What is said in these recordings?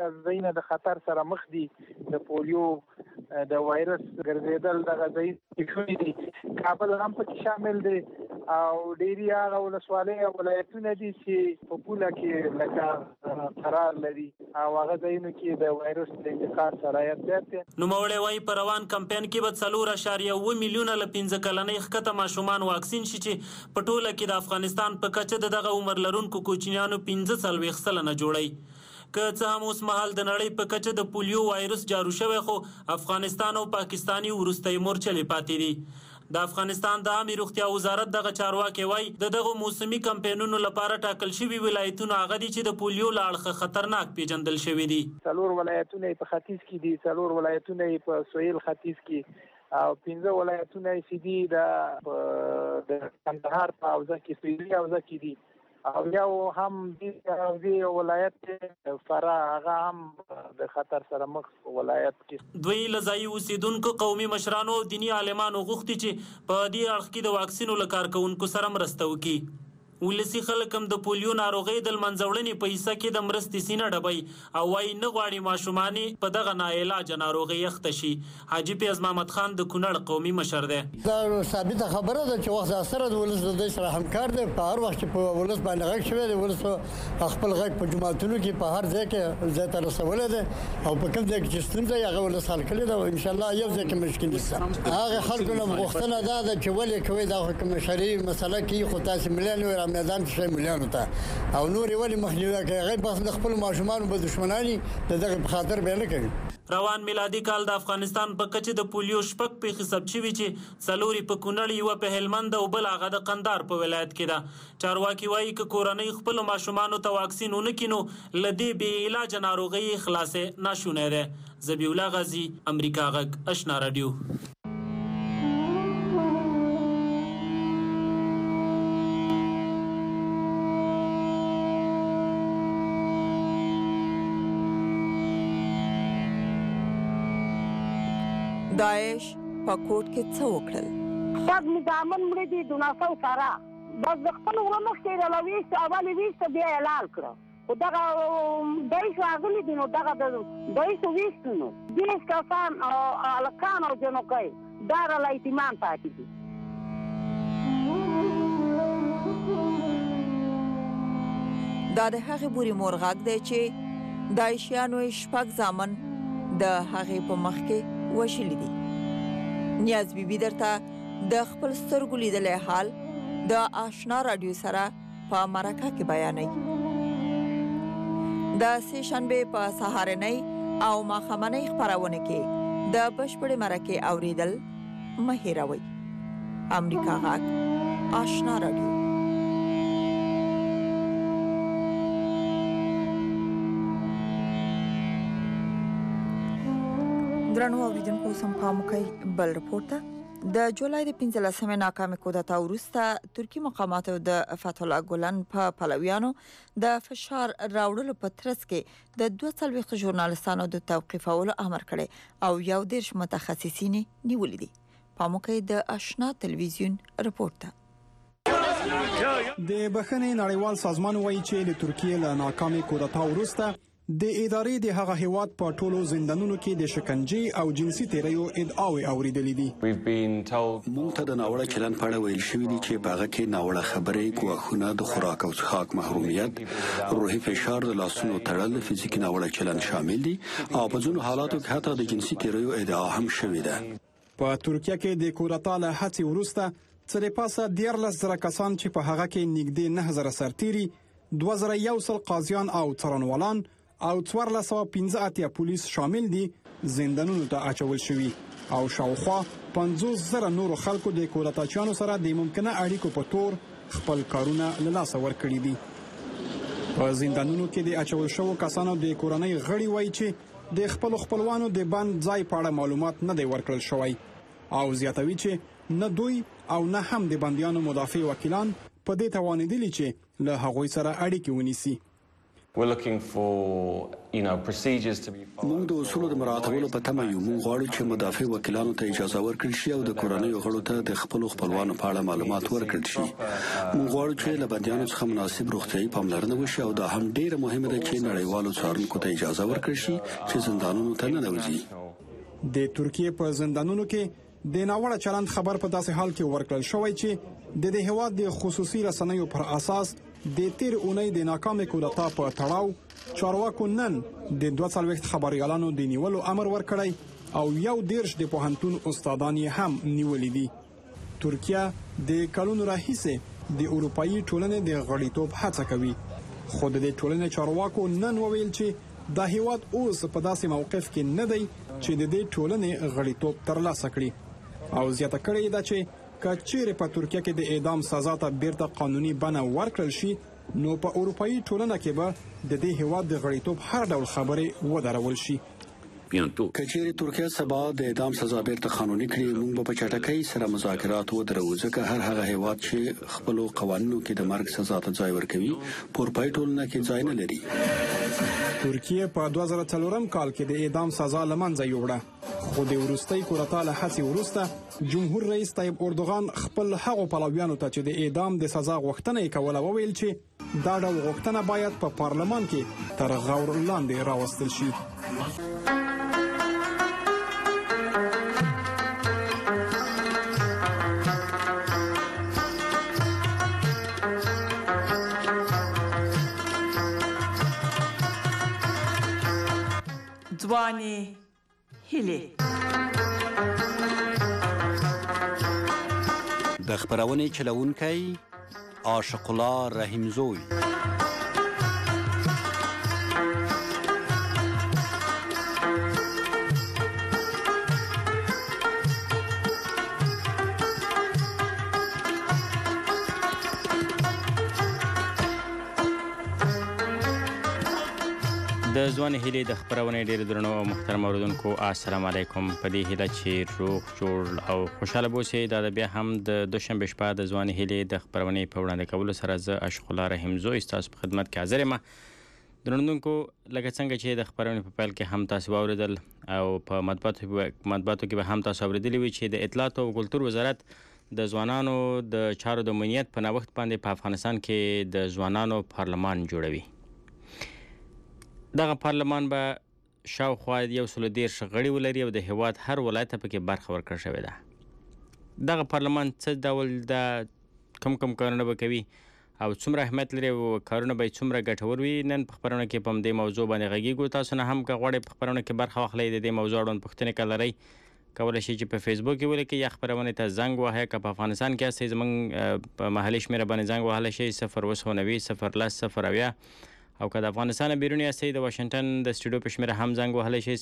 ځایونه د خطر سره مخ دي، د پولیو د وایرس ګرځېدل دغه ځای شوي دي. کابل هم پکې شامل دی او ډېری هغه ولسوالۍ او ولایتونه دي چې په پوله کې لکه قرار لري او هغه ځایونو کې د وایرس د انتقال شرایط زیات دي. نوموړی وایي په روان کمپاین کې به 4.7 میلیونه له 15 کلنۍ ښکته ماشومان واکسین شي چې په ټوله کې د افغانستان په کچه د دغه عمر لرونکو کوچنیانو 45 سلنه جوړي. که څه هم اوس مهال د نړۍ په کچه د پولیو وایرس جارو شوی، خو افغانستان او پاکستاني وروستۍ مورچلې پاتې دي. د افغانستان د عامه روغتیا وزارت دغه چارواکي وایي د دغه موسمي کمپاینونو لپاره ټاکل شوي ولایتونه هغه دي چې د پولیو له اړخه خطرناک پیژندل شوي دي. 4 ولایتونه په ختیځ کې دي، 4 ولایتونه په سویل ختیځ کې او 15 ولایتونه چې دي د کندهار په حوزه کې سویلي حوزه کې دي او یو هم د ولایت فرا هغه هم د خطر سره مخ ولایت کې. دوی له ځایي اوسیدونکو، قومي مشرانو او دیني عالمانو غوښتي چې په دې اړخ کې د واکسینو له کارکوونکو سره مرسته وکړي. ولسي خلک هم د پولیو ناروغۍ د لمنځه په حصه کې د مرستې سینه ډبوي او وایي نه غواړي ماشومان په دغه ناعلاجه ناروغۍ اخته شي. حاجي پیاز محمد خان د کونړ قومي مشر دی. دا ثابته خبره ده چې وخت سره د ولس د سره همکار دی. په هر وخت په ولس باندې غږ شوی دی، ولس خپل غږ په جماعتونو کې په هر ځای کې ځای ته رسولی دی او په کوم ځای کې چې ستونزه هغه ولس حل کړې ده او انشاءالله یو ځای کې مشکل نشته. هغه خلکو نه غوښتنه دا ده چې ولې کوي دا حکومتشري مسله کې خو تاسې ملیان وي میدان کې ملیانو ته او نور ولې مخنیوي کوي. هغه بس د خپل ماشومانو په دشمناني د دغه په خاطر به نه کوي. روان میلادي کال د افغانستان په کچه د پولیو 6 پیښې ثبت شوي چې 4 په کونړ، یوه په هلمند او بل هغه د قندهار په ولایت کې ده. چارواکي وایي که کورنۍ خپلو ماشومانو ته واکسین ونه کړي نو له دې بې علاجه ناروغۍ خلاصې ناشونی دی. ذبیح الله غازي، امریکا غږ، اشنا راډیو. داعش په کوټ کې څه وکړل؟ خود مدامن مړي دي دوناسو سره بس د خپل ورونو کې راويست اول ویست بیا اعلان کړ. خو دغه دایښ راغلي دي نو دغه د دایښ ویست نو دیش کسان الکان او جنوکای دار له ایتمان پاتې دي. دا د هغې بوري مورغاک دی چې داعشیانو 6 زامن د هغې په مخ کې وشلی دي. نیاز بیبي درته د خپل سترګو لیدلی حال د آشنا راډیو سره په مرکه کې بیانوي. د سه شنبې په سهارنۍ او ماښامنۍ خپرونه کې د بشپړې مرکې اوریدل مه هېروئ. امریکا غږ، آشنا راډیو. درنو اوریدونکو سم پام کوئ بل رپورټ ته. د جولای د 15مې ناکامې کودتا وروسته ترکي مقاماتو د فتح الله ګلن په پلویانو د فشار راوړلو په ترڅ کې د 42 ژورنالستانو د توقیفولو امر کړی او 11 متخصصین نیولي دي. پام کوئ د آشنا تلویزیون رپورټ ته. د بخښنې نړیوال سازمان وایي چې د ترکیې له ناکامې کودتا وروسته د ادارې د هغه هیواد په ټولو زندانونو کې د شکنجې او جنسي تیریو ادعاوې اوریدلې دي. موږ ته د ناوړه چلند په اړه ویل شوي دي چې په هغه کې ناوړه خبرې، ګواښونه، د خوراک او څښاک محرومیت، روحي فشار، د لاسونو تړل، فزیکي ناوړه چلند شامل دي او په ځینو حالاتو کې حتی د جنسي تیریو ادعا هم شوې ده. په ترکیه کې د کودتا له هڅې وروسته څه د پاسه 14,000 کسان چې په هغه کې نږدې 9,000 سرتیري، 2,100 قاضیان او څارنوالان او 1415 پولیس شامل دي زندانونو ته اچول شوي او شاوخوا 50,000 نورو خلکو د کودتاچیانو سره د ممکنه اړیکو په تور خپل کارونه له لاسه ورکړي دي. په زندانونو کې د اچول شوو کسانو د کورنۍ غړي وایي چې د خپلوانو د بند ځای په اړه معلومات نه دی ورکړل شوی او زیاتوي چې نه دوی او نه هم د بندیانو مدافع وکیلان په دې توانیدلی چې له هغوی سره اړیکې ونیسي. We're looking for, procedures to be followed. موږ د اصولو د مراعاتولو په تمه یو. موږ غواړو چې مدافع وکیلانو ته اجازه ورکړل شي او د کورنیو غړو ته د خپلوانو په اړه معلومات ورکړل شي. موږ غواړو چې له بندیانو څخه مناسب روغتیايي پاملرنه وشي او دا هم ډیره مهمه ده چې نړیوالو څارونکو ته اجازه ورکړل شي چې زندانونو ته ننوځي. د ترکیه په زندانونو کې د ناوړه چلند خبر په داسې حال کې ورکړل شوی چې د هیواد د خصوصي رسنیو پر اساس د تیر اونۍ د ناکامې کودتا په تړاو چارواکو نن د 42 خبريالانو د نیولو امر ورکړی او 11 د پوهنتون استادان یې هم نیولې دي. ترکیه د کلونو راهیسې د اروپאי ټولنې د غړیتوب هڅه کوي، خو د ټولنې چارواکو نن وویل چې د هیواد اوس په داسې موقف کې نه دی چې د دې ټولنې غړیتوب ترلاسه کړي او زیاته کړې ده چې کچېره په ترکیه کې د اعدام سزا ته بیرته قانوني بڼه ورکړل شي نو په اروپאי ټولنه کې به د دې هیواد د غړیتوب هر ډول خبرې ودرول شي. کچېره ترکیه سبا د اعدام سزا بیرته قانوني کړي، موږ په چټکۍ سره مذاکرات ودرو ځکه هر هغه هیواد چې خپل قوانینو کې د مرګ سزا ته ځای ورکوي په اروپאי ټولنه کې ځای نه لري. ترکیه په 2004 کال کې د اعدام سزا لمنځه یوړه، خو د وروستۍ کودتا له هڅې وروسته جمهور رئیس طیب اردوغان خپل هغو پلویانو ته چې د اعدام د سزا غوښتنه یې کوله وویل چې دا ډول غوښتنه باید په پارلمان کې تر غور لاندې راوستل شي. ځواني هیلې د خبرونې چلوونکی عاشق الله رحیمزوی. د ځواني هیلې د خبرونې ډېر درنو او محترم اوریدونکو السلام علیکم. په دې هیله چې روغ جوړ او خوشاله اوسئ. دا بیا هم د دوشنبه شپه د ځواني هیلې د خبرونې په وړاندې کولو سره زه عاشق الله رحیمزوی ستاسو په خدمت کې حاضر یم. درنوونکو لکه څنګه چې د خبرونې په پیل کې هم تاسو واوریدل او په مطبوعاتو کې به هم تاسو اوریدلی وي چې د اطلاعات او کلتور وزارت د ځوانانو د چارو د امنیت په نوښت باندې په افغانستان کې د ځوانانو پارلمان جوړوي. دغه پارلمان به شاوخوا 130 غړي ولري او د هیواد هر ولایت پکې برخه ورکړل شوې ده. دغه پارلمان څه ډول د کم کارونه به کوي او څومره اهمیت لري او کارونه به څومره ګټور وي، نن په خبرونه کې په دې موضوع باندې غږیږو. تاسو نه هم که غواړئ په خبرونه کې برخه واخلئ د دې موضوع اړوند پوښتنې که لرئ کولی شئ چې په فیسبوک کې ولیکئ یا خبرونې ته زنګ ووهئ. که په افغانستان کې یاستئ زموږ په محلي شمېره باندې زنګ وهلی شئ 090 010 او که د افغانستان بیرون یاستئ د واشنګټن د سټوډیو په شمېره هم زنګ وهلی شئ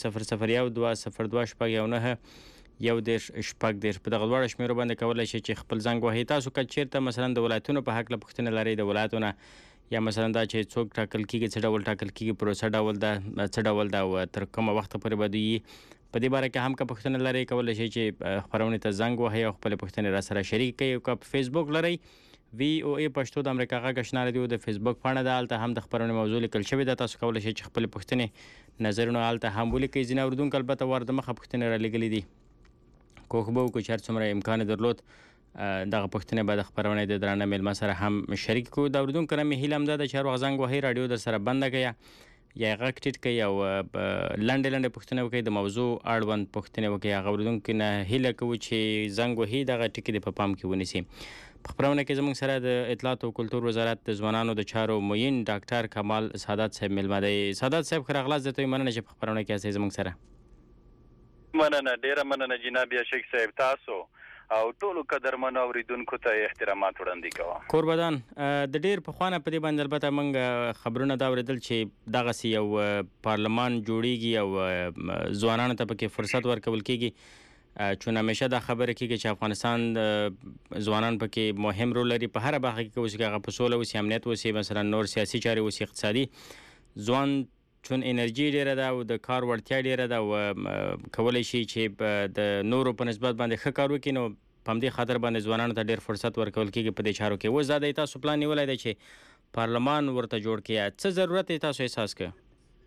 00120269110 په دغه دواړو شمېرو باندې کولی شئ چې خپل زنګ وهئ. تاسو که چېرته مثلا د ولایتونو په هکله پوښتنه لرئ د ولایتونه یا مثلا دا چې څوک ټاکل کیږي څه ډول ټاکل کیږي پروسه څه ډول ده او تر کومه وخته پورې به دوی په دې باره کې هم که پوښتنه لرئ کولی شئ چې خپرونې ته زنګ وهئ او خپلې پوښتنې راسره شریک کړئ. او که په فیسبوک لرئ VOA پښتو د امریکا غږ آشنا رادیو د فیسبوک پاڼه ده، هلته هم د خبرونې موضوع لیکل شوې ده. تاسو کولی شئ چې خپلې پوښتنې نظرونه هلته هم ولیکئ. ځینې اورېدونکو البته واردمخه پوښتنې رالیږلې دي، کوښښ به وکړو چې هر څومره امکان درلود دغه پوښتنې به د خبرونې د درانه میلمه سره هم شریک کړو. د اورېدونکو نه مې هیله همدا ده چې هر وخت زنګ وهئ، راډیو در سره بنده کړئ یا غږ ټیټ کړئ او لنډې پوښتنې وکړئ، د موضوع اړوند پوښتنې وکړئ. هغه اورېدونکو نه هیله کوو چې زنګ وهي دغه ټکي دې په پام کې ونیسي. په خبرونه کې زموږ سره د اطلاعات او کلتور وزارت د ځوانانو د چارو معین ډاکټر کمال سعادت صاحب میلمه دی. سعادت صاحب ښه راغلاست. درته مننه چې په خبرونه کې یاستئ زموږ سره. مننه، ډیره مننه جناب شیخ صاحب. تاسو او ټولو قدرمنو اوریدونکو ته احترامات وړاندې کوم. قربان د ډیر پخوانه په دې باندې البته موږ خبرونه دا اوریدل چې دغسې یو پارلمان جوړیږي او ځوانانو ته پکې فرصت ورکول کیږي، چون همیشه دا خبره کیږي چې افغانستان ځوانان پکې مهم رول لري په هر برخه کې، اوس هغه په سوله اوسي، امنیت اوسي، مثلا نور سیاسي چارې اوسي، اقتصادي. ځوان چون انرژي ډیره ده او د کار وړتیا ډیره ده او کولی شي چې د نورو په نسبت باندې ښه کار وکړي، نو په همدې خاطر باندې ځوانانو ته ډیر فرصت ورکول کیږي په دې چارو کې. اوس دا د تاسو پلان نیولی دی چې پارلمان ورته جوړ کړي څه ضرورت تاسو احساس کړئ؟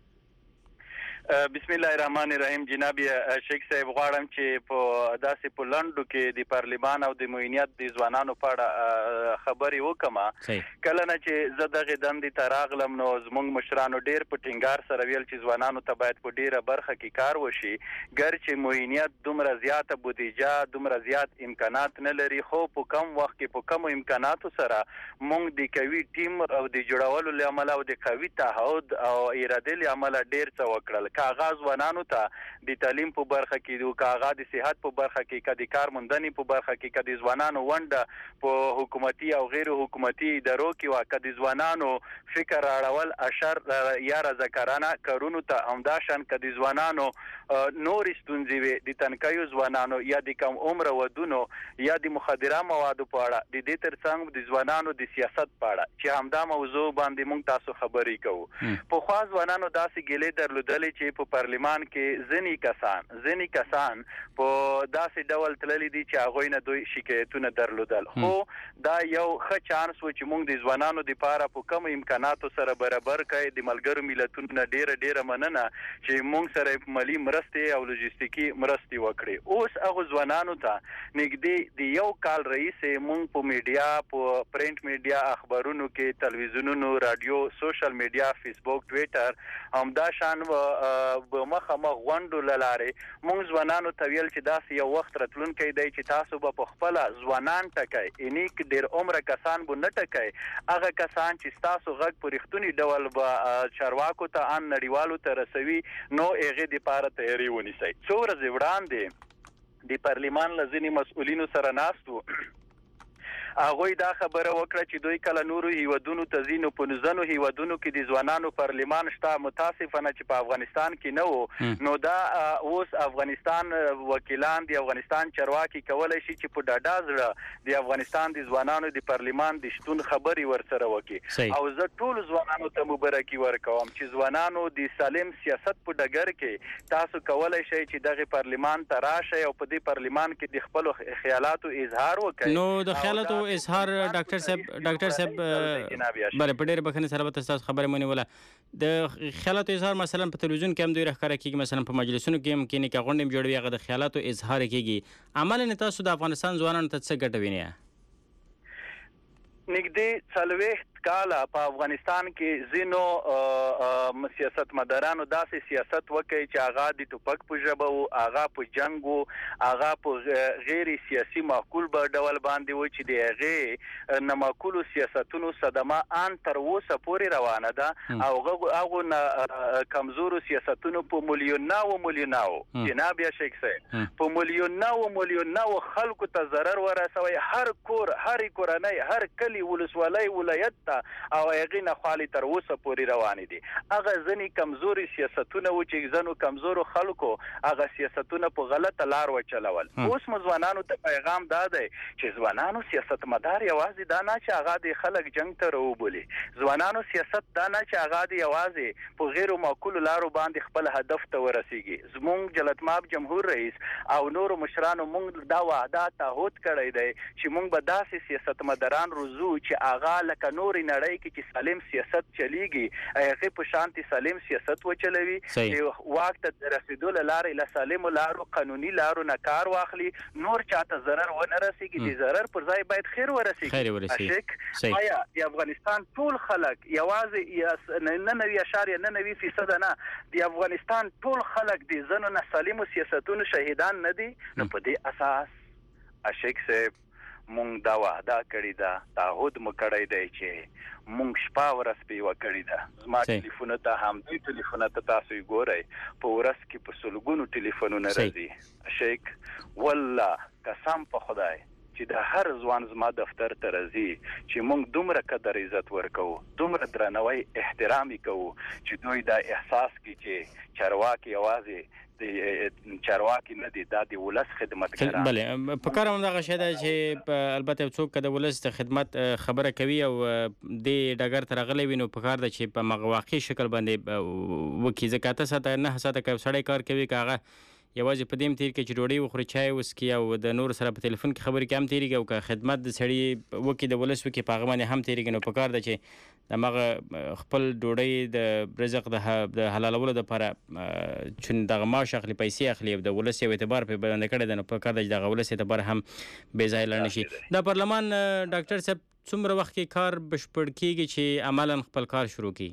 بسم الله الرحمن الرحیم. جناب شیخ صاحب غواړم چې په داسې په لنډو کې د پارلمان او د معینیت د ځوانانو په اړه خبرې وکړم. کله نه چې زه دغه دندې ته راغلم نو زموږ مشرانو ډېر په ټینګار سره ویل چې ځوانانو ته باید په ډېره برخه کې کار وشي. ګر چې معینیت دومره زیاته بودیجه دومره زیات امکانات نه لري، خو په کم وخت کې په کمو امکاناتو سره موږ د قوي ټیم او د جوړولو له امله او د قوي تعهد او ارادې له امله ډېر څه وکړل. کاغذ ځوانانو ته د تعلیم په برخه کې او کاغذ د صحت په برخه کې کدي کار موندنې په برخه کې کدي ځوانانو ونده په حکومتي او غیر حکومتي ادارو کې واکدي ځوانانو فکر راړول اشر یا رضاکارانه کارونو ته همداشان کدي ځوانانو نور ستونزې وي د تنکایو ځوانانو یا د کم عمر ودونو یا د مخدره موادو په اړه د دې ترڅنګ د ځوانانو د سیاست په اړه چې همدا موضوع باندې موږ تاسو خبرې کوو. په خوا ځوانانو داسې ګیلې درلودلې چې په پارلمان کې ځینې کسان په داسې ډول تللی دي چې هغوی نه دوی شکایتونه درلودل. خو دا یو ښه چانس و چې موږ د ځوانانو دپاره په کمو امکاناتو سره برابر کړئ. د ملګرو ملتونو نه ډیره مننه چې موږ سره مالي مرستې او لوجستیکي مرستې وکړي. اوس هغو ځوانانو ته نږدې د یو کال رئیسې موږ په میډیا په پرنټ میډیا اخبارونو کې تلویزیونونو رادیو سوشل میډیا فیسبوک ټویټر همداشان مخامخ غونډو له لارې موږ ځوانانو ته ویل چې داسې یو وخت راتلونکی دی چې تاسو به په خپله ځوانان ټکئ، یعنې ډېر عمره کسان به نه ټکئ، هغه کسان چې ستاسو غږ په رښتوني ډول به چارواکو ته ان نړیوالو ته رسوي نو هغې دپاره تیاري ونیسئ. څو ورځې وړاندې د پارلمان له ځینې مسؤلینو سره ناست وو، هغوی دا خبره وکړه چې دوی کله نورو هیوادونو ته ځي نو په نوزنو هیوادونو کې د ځوانانو پارلمان شته. متاسفانه چې په افغانستان کې نه و نو دا اوس افغانستان وکیلان د افغانستان چارواکي کولی شي چې په ډاډه زړه د افغانستان د ځوانانو د پارلمان د شتون خبرې ورسره وکړي. او زه ټولو ځوانانو ته مبارکي ورکوم چې ځوانانو د سالم سیاست په ډګر کې تاسو کولی شئ چې دغه پارلمان ته راشئ او په دې پارلمان کې د خپلو خیالاتو اظهار وکړئ. نو د خیالاتو اظهار ډاکټر صاحب بله په ډېرې بخښنې سره به تاسو خبرې ونیوله. د خیالاتو اظهار مثلا په تلویزیون کې هم دوی راښکاره کېږي، مثلا په مجلسونو کې هم کینې که غونډې هم جوړوي هغه د خیالاتو اظهار کېږي. عملاً تاسو د افغانستان ځوانانو ته څه ګټه وینئ؟ نږدې 40 کاله په افغانستان کې ځینو سیاستمدارانو داسې سیاست وکړي چې هغه د ټوپک په ژبه و، هغه په جنګ و، هغه په غیر سیاسي معقول ډول باندې و چې د هغې نامعقولو سیاستونو صدمه ان تر اوسه پورې روانه ده. او هغو کمزورو سیاستونو په ملیوناو جناب یا شیخ صاحب په ملیوناو خلکو ته ضرر ورسوي. هر کور، هر کورنۍ، هر کلی، ولسوالۍ، ولایت او هغې نه خالي تر اوسه پورې روانې دي. هغه ځینې کمزوري سیاستونه و چې ځینو کمزورو خلکو هغه سیاستونه په غلطه لار وچلول. اوس مو ځوانانو ته پیغام دا دی چې ځوانانو سیاستمدار یوازې دا نه چې هغه د خلک جنګ ته راوبولي، ځوانانو سیاست دا نه چې هغه د یوازې په غیرو معقولو لارو باندې خپل هدف ته ورسیږي. زموږ جلتماب جمهور رئیس او نورو مشرانو موږ دا وعده تعهد کړی دی چې موږ به داسې سیاستمداران روزو چې هغه لکه نور نړۍ کې چې سالم سیاست چلیږي هغې په شانتي سالم سیاست وچلوي، چې واک ته رسېدو له لارې له سالمو لارو قانوني لارو نه کار واخلي، نور چاته ضرر ونه رسېږي، د ضرر پر ځای باید خیر ورسېږي. اشک آیا د افغانستان ټول خلک یوازې 99.99% نه، د افغانستان ټول خلک د ځینو نه سالمو سیاستونو شهیدان نه دي؟ نو په دې اساس اشک صاحب مونږ دا وعده کړې ده، تعهد مو کړی دی چې مونږ شپه ورځ پې یوه کړې ده. زما ټلیفونه ته همدوی ټلیفونه ته تاسو یې ګورئ، په ورځ کې په سلګونو ټلیفونونه راځي. شیخ والله قسم په خدای چې د هر ځوان زما دفتر ته راځي چې مونږ دومره قدر عزت ورکوو، دومره درناوی احترام یې کوو چې دوی دا احساس کړي چې چارواکي یوازې چارواکي نه دي، دا د ولس خدمتګاران. بله په کار هم دغه شی ده چې البته یو څوک که د ولس د خدمت خبره کوي او دې ډګر ته راغلی وي نو په کار ده چې په واقعي شکل باندې وکړي. ځکه 8 ساعته 9 ساعته که یو سړی کار کوي که هغه یوازې په دې تیر کې چې ډوډۍ وخوري چای وسکي او د نور سره په ټلیفون کې خبرې کې هم تیریږي او که خدمت د سړي وکي د ولس وکي په هغه باندې هم تیریږي نو پکار ده چې د مغه خپل ډوډۍ د رزق د حلالولو لپاره چې دغه معاش اخلي پیسې اخلي د ولس یو اعتبار په باندې کړی ده نو پکار ده چې دغه ولس اعتبار هم بې ځایه لاړ نشي. د پارلمان ډاکټر صاحب څومره وخت کې کار بشپړ کیږي چې عملاً خپل کار شروع کړي؟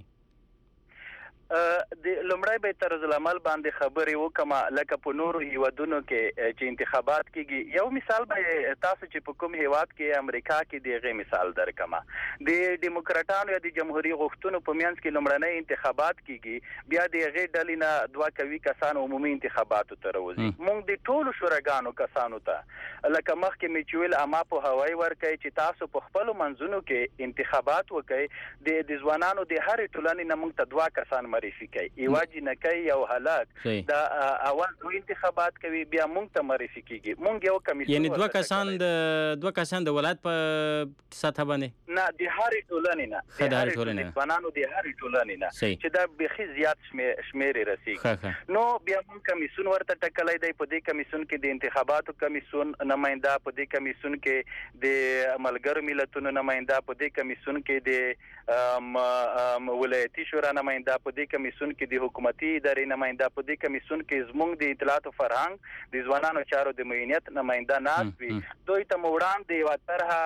د لومړی به طرز العمل باندې خبرې وکما لکه په نورو هیوادونو کې چې انتخابات کیږي. یو مثال به تاسو چې په کوم هیواد کې امریکا کې دیغه مثال درکما د دیموکراتانو یا د جمهوریت غوښتنو په میانس کې لومړنۍ انتخابات کیږي بیا دیغه ډلې نه دوه کوي کسان عمومي انتخاباتو ته راوځي. موږ د ټولو شوراګانو کسانو ته لکه مخکې میچویل اما په هوای ورکړي چې تاسو په خپل منځونو کې انتخابات وکړي د ځوانانو د هر ټولنې نه موږ ته دوه کسان معرفي کوي ایواجی نه کوي یو حالت دا اول دوه انتخابات کوي بیا موږ ته معرفي کیږي. موږ یو کمیسیون یعنی دوه کسان د ولایت په سطح باندې نه د هر ټولنې نه د هر ټولنې ځوانانو د هر ټولنې نه چې دا بخي زیات شمیر رسیږي نو بیا موږ کمیسیون ورته ټکلای دی. په دې کمیسیون کې د انتخاباتو کمیسیون نماینده په دې کمیسیون کې د ملګرو ملتونو نماینده په دې کمیسیون کې د ولایتي شورا نماینده په دې کمیسیون کې د حکومتي ادارې نماینده په دې کمیسیون کې زموږ د اطلاعات او فرهنګ د ځوانانو چارو د معینیت نماینده ناست وي. دوی ته وړاندې یوه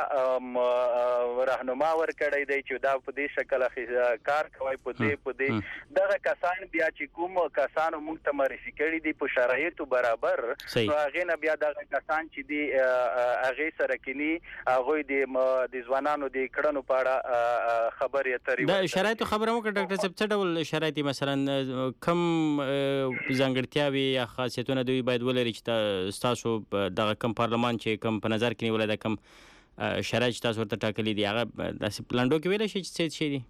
طرحه راهنما ورکړی دی چې دا په دې شکل کار کوي. په دې دغه کسان بیا چې کوم کسانو موږ ته معرفي کړي دي په شرایطو برابر نو هغې نه بیا دغه کسان چې دي هغې سره کینی هغوی د ځوانانو د کړنو په اړه خبرې اترې د شرایطو خبره وکړه. ډاکټر صاحب څه ډول شرایط مثلا کم ځانګړتیاوې یا خاصیتونه دوی باید ولري چې ستاسو دغه کم پارلمان چې کم په نظر کې نیولی دا کم شرایط چې تاسو ورته ټاکلي دي هغه داسې په لنډو کې ویلی شي چې څه شي دي؟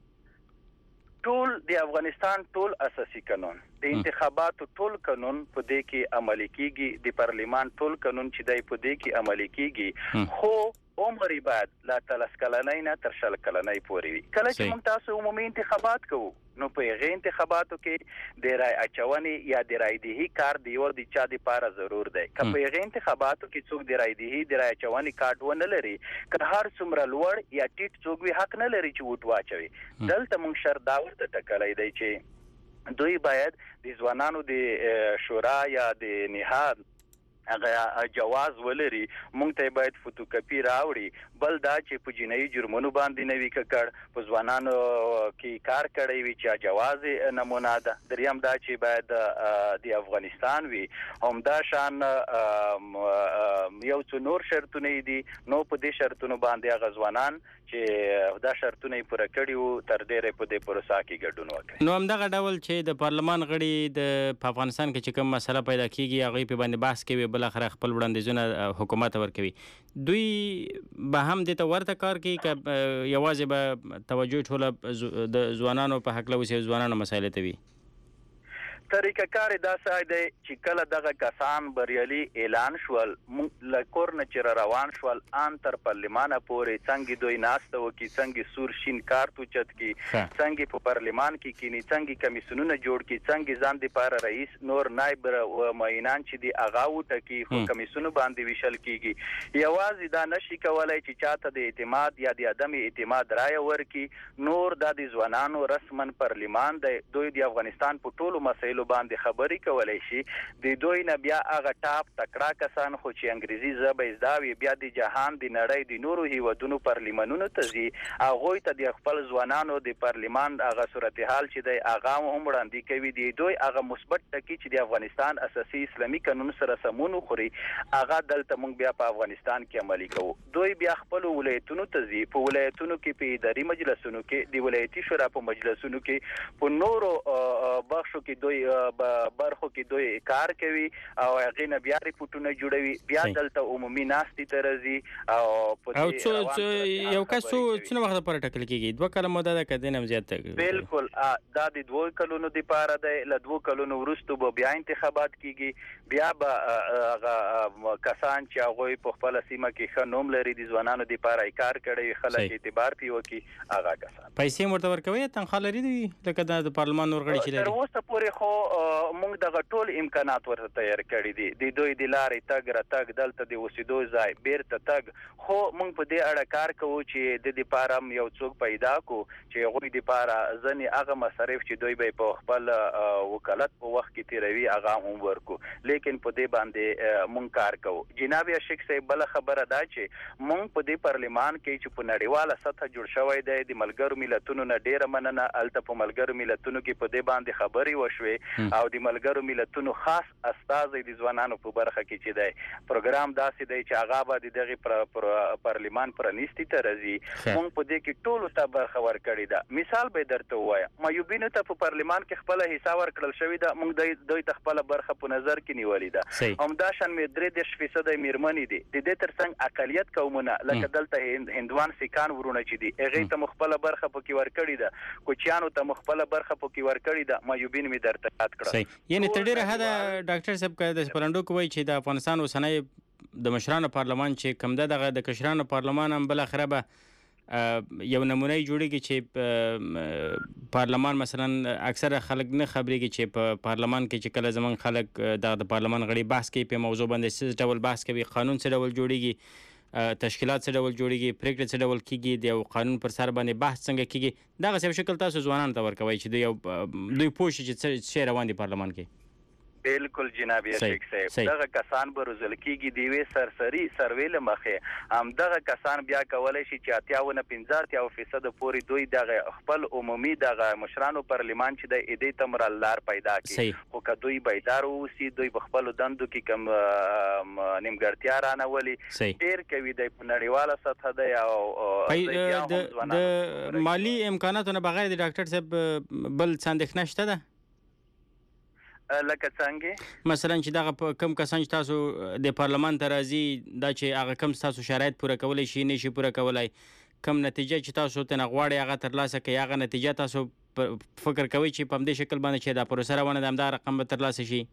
ټول د افغانستان ټول اساسي قانون د انتخاباتو ټول قانون په دې کې عملي کیږي. د پارلمان ټول قانون چې دی په دې کې عملي کیږي خو عمر بعد لا 30 کلنۍ نه تر 40 کلنۍ پورې وي. کله چې موږ تاسو عمومي انتخابات کوو نو په هغه انتخاباتو کې د رای اچونې یا د رای دهي کارت یو د چا د پاره ضرور دی. که په هغه انتخاباتو کې څوک د رای دهي د رای اچونې کارت ونه لري که هر څومره لوړ یا ټیټ څوک وي حق نه لري چې ووټ واچوي. دلته موږ شرط دا ورته ټکلی دی چې دوی باید د ځوانانو د شورا یا د نهاد هغه جواز ولري. موږ ته باید فوټوکاپي راوړي. بل دا چې په جنایي جرمونو باندې نه وي ککړ په ځوانانو کې کار کړی وي چې جواز نمونه ده. دریم دا چې باید د افغانستان وي. همدا شان یو څو نور شرطونه دي نو په دې شرطونو باندې هغه ځوانان چې دا شرطونه یې پوره کړي وو تر ډېره په دې پروسه کې ګډون وکړي. نو همدغه ډول چې د پارلمان غړي په افغانستان کې چې کوم مسله پیدا کیږي هغوی په باندې بحث کوي بل اخر خپل وړاندیزونه حکومت ورکوي. دوی به هم دې ته ورته کار کوي که یوازې به توجه ټوله د ځوانانو په هکله وسي ځوانانو مسایلو ته وي؟ طریقه کار داسې دی چې کله دغه کسان بریالي اعلان شول له کور نه چې روان شول ان تر پارلمانه پورې څنګه دوی ناسته وکړي څنګه سور شین کارت اوچت کړي څنګه په پارلمان کې کینی څنګه کمیسیونونه جوړ کړي څنګه ځان دپاره رئیس نور نایب معینان چې دي هغه وټاکي خو کمیسیونو باندې ویشل کیږي. یوازې دا نشي کولای چې چاته د اعتماد یا د عدم اعتماد رایه ورکړي. نور دا د ځوانانو رسمن پارلمان دی. دوی د افغانستان په ټولو مسایلو باندې خبرې کولای شي. د دوی نه بیا هغه ټاپ تکړه کسان خو چې انګریزي ژبه زده وي بیا د جهان د نړۍ د نورو هیوادونو پارلمانونو ته ځي هغوی ته د خپل ځوانانو د پارلمان هغه صورتحال چې دی هغه هم وړاندې کوي. د دوی هغه مثبت ټکي چې د افغانستان اساسي اسلامي قانون سره سمون وخوري هغه دلته موږ بیا په افغانستان کې عملي کوو. دوی بیا خپل ولایتونو ته ځي. په ولایتونو کې په اداري مجلسونو کې د ولایتي شورا په مجلسونو کې په نورو بخشو کې دوی برخو کې دوی کار کوي او هغې نه بیا ریپورټونه جوړوي بیا دلته عمومي ناستې ته راځي او یو کس څومره وخت لپاره ټاکل کیږي؟ 2 کاله موده ده که دې نه هم زیات ده؟ بالکل دا د 2 کلونو دپاره دی. له 2 کلونو وروستو به بیا انتخابات کیږي. بیا به هغه کسان چې هغوی په خپله سیمه کې ښه نوم لري د ځوانانو دپاره یې کار کړی خلک اعتبار پرې وکړي هغه کسان پیسې هم ورته ورکوي تنخوا لري دوی لکه د پارلمان نور غړي چې لري؟ تر اوسه پورې خو موږ دغه ټول امکانات ورته تیار کړی دي د دوی د لارې تګ راتګ دلته د اوسېدو ځای بیرته تګ خو موږ په دې اړه کار کوو چې د دې پاره یو څوک پیدا کو چې هغوی د پاره ځنې هغه مصارف چې دوی به په خپل وکالت په وخت کې تیروي هغه هم ورکو لیکن په دې باندې موږ کار کوو. جناب شیخ صاحب بل خبره دا چې موږ په دې پارلیمان کې چې په نړیواله سطح جوړ شوی دی د ملګرو ملتونو نه ډیره مننه الته په ملګرو ملتونو کې په دې باندې خبرې وشوې او د ملګرو ملتونو خاص استازی د ځوانانو په برخه کې چې دی پروګرام داسې دی چې هغه به د دغه پارلیمان پرانیستي ته راځي موږ په دې کې ټولو ته برخه ورکړې ده. مثال به درته ووایم معیوبینو ته په پارلیمان کې خپله حصه ورکړل شوې ده موږ دوی ته خپله برخه په نظر کې نیولې ده. همداشان مې 33% میرمنې دي د دې ترڅنګ اقلیت قومونه لکه دلته هندوان سیکان ورونه چې دي هغې ته مو خپله برخه پکې ورکړې ده کوچیانو ته مو خپله برخه پکې ورکړې ده معیوبین مې درته یاد کړل. یعنې تر ډېره حده ډاکټر صاحب که د پلنډو کې وایي چې د افغانستان اوسنی د مشرانو پارلمان چې کوم ده دغه د کشرانو پارلمان هم بالاخره به یو نمونه جوړیږي چې پارلمان مثلا اکثره خلک نه خبرېږي چې په پارلمان کې چې کله زمونږ خلک د پارلمان غړي بحث کوي په موضوع باندې څه ډول بحث کوي قانون څه ډول جوړیږي تشکیلات څه ډول جوړیږي پریکړې څه ډول کیږي د یو قانون پر سر باندې بحث څنګه کیږي دغه څه شکل تاسو ځوانانو ته ورکوي چې دوی پوه شي چې څه روان دي پارلمان کې. بالکل جناب شیخ صاحب دغه کسان به روزل کیږي د یوې سرسري سروې له مخې همدغه کسان بیا کولی شي چې 80-85% پورې دوی دغه خپل عمومي دغه مشرانو پارلیمان چې د ایدې ته مرلار پیدا کړي خو که دوی بیدار اوسي دوی په خپلو دندو کې کوم نیمګړتیا رانولي ډېر کوي دی په نړیواله سطحه دی او د مالي امکاناتو نه بغیر د ډاکټر صاحب بل څه اندېښنه شته ده؟ لکه څنګه مثلا چې دغه کم کسان چې تاسو د پارلمان ته راځي دا چې هغه کم تاسو شرایط پوره کولی شي نه شي پوره کولی کم نتیجه چې تاسو ترنه غواړئ هغه ترلاسه کوئ هغه نتیجه تاسو فکر کوئ چې په همدې شکل باندې چې دا پروسه روانه ده همدا رقم به ترلاسه شي؟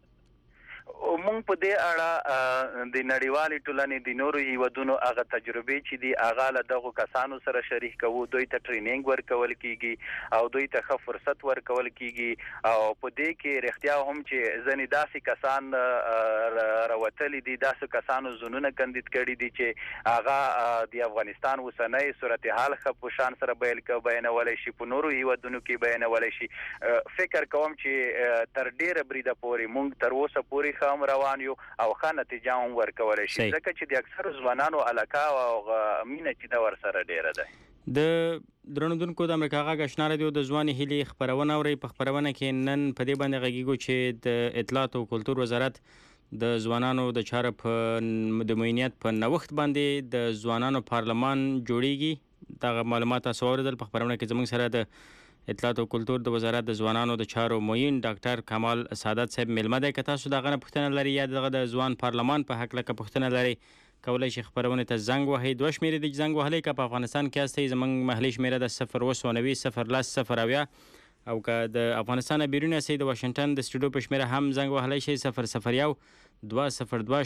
مونږ په دې اړه د نړیوالې ټولنې د نورو هیوادونو هغه تجربې چې دي هغه له دغو کسانو سره شریک کوو دوی ته ټریننګ ورکول کیږي او دوی ته ښه فرصت ورکول کیږي او په دې کې رښتیا هم چې ځینې داسې کسان راوتلي دي داسې کسانو ځانونه کاندید کړي دي چې هغه د افغانستان اوسنی صورتحال ښه په شان سره بیانولی شي په نورو هیوادونو کې بیانولی شي. فکر کوم چې تر ډېره بریده پورې مونږ تر اوسه پورې ښه روان یو او ښه نتیجه هم ورکولی شي ځکه چې د اکثرو ځوانانو علاقه او مینه چې ده ورسره ډېره ده. د درنودونکو د امریکا غږ اشنا راډیو د ځوانې هیلې خپرونه اورئ. په خپرونه کې نن په دې باندې غږیږو چې د اطلاعات او کلتور وزارت د ځوانانو د چارو په د معینیت په نوښت باندې د ځوانانو پارلمان جوړیږي. دغه معلومات تاسو واورېدل. په خپرونه کې زموږ سره د اطلاعات او کلتور د وزارت د ځوانانو د چارو معین ډاکټر کمال سعادت صاحب میلمه دی. که تاسو دغه نه پوښتنه لرئ یا دغه د ځوان پارلمان په هکله که پوښتنه لرئ کولی شي خپرونې ته زنګ وهئ. 2 شمېرې دي چې زنګ وهلی که په افغانستان کې هستئ زموږ محلي شمېره ده 090 010 او که د افغانستان بیرون هستئ د واشنګټن د سټوډیو په شمېره هم زنګ وهلی شئ 001 202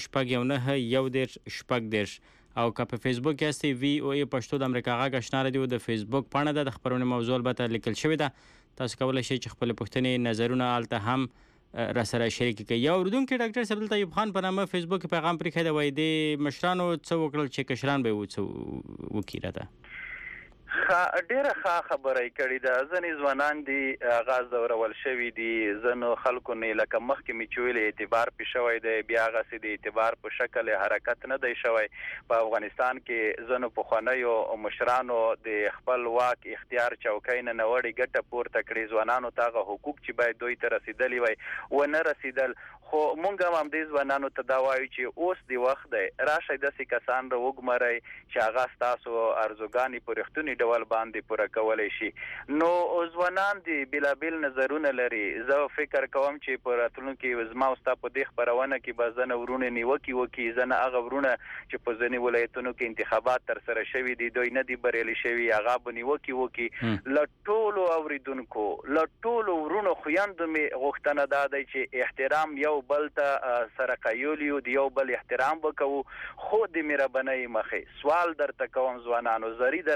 619 او که په فیسبوک کې هستئ VOA پښتو د امریکا غږ اشنا راډیو د فیسبوک پاڼه ده. د خپرونې موضوع البته لیکل شوې ده. تاسو کولی شئ چې خپلې پوښتنې نظرونه هلته هم راسره شریک کړئ. یو اورېدونکی ډاکټر صاحب دلته ایوب خان په نامه فیسبوک کې پیغام پرېښی دی وایي د مشرانو څه وکړل چې کشران به یې څه وکړي راته. ډیره ښه خبره یې کړې ده. ځینې ځوانان دي هغه ځورول شوي دي ځینو خلکو نه لکه مخکې مې چې ویلې اعتبار پې شوی دی بیا هغسې د اعتبار په شکل حرکت نه دی شوی. په افغانستان کې ځینو پخوانیو مشرانو د خپل واک اختیار چوکۍ نه نوړې ګټه پورته کړې ځوانانو ته هغه حقوق چې باید دوی ته رسېدلي وی ونه رسېدل. خو مونږ هم همدې ځوانانو ته دا وایو چې اوس د وخت دی راشئ داسې کسان را وګمرئ چې هغه ستاسو ارزوګانې په رښتوني ډول باندې پوره کولی شي. نو ځوانان د بېلابېل نظرونه لري. زه فکر کوم چې په راتلونکي زما او ستا په دې خپرونه کې به ځنه ورونه نیوکې وکړي ځنه هغه ورونه چې په ځینې ولایتونو کې انتخابات ترسره شوي دي دوی نه دي بریالي شوي هغه به نیوکې وکړي. له ټولو اورېدونکو له ټولو ورونو خویندو مې غوښتنه دا دی چې احترام یو بل ته سره قیولیو د یو بل احترام وکوو خو د مهربانۍ مخې سوال درته کوم ځوانانو زری درته کوم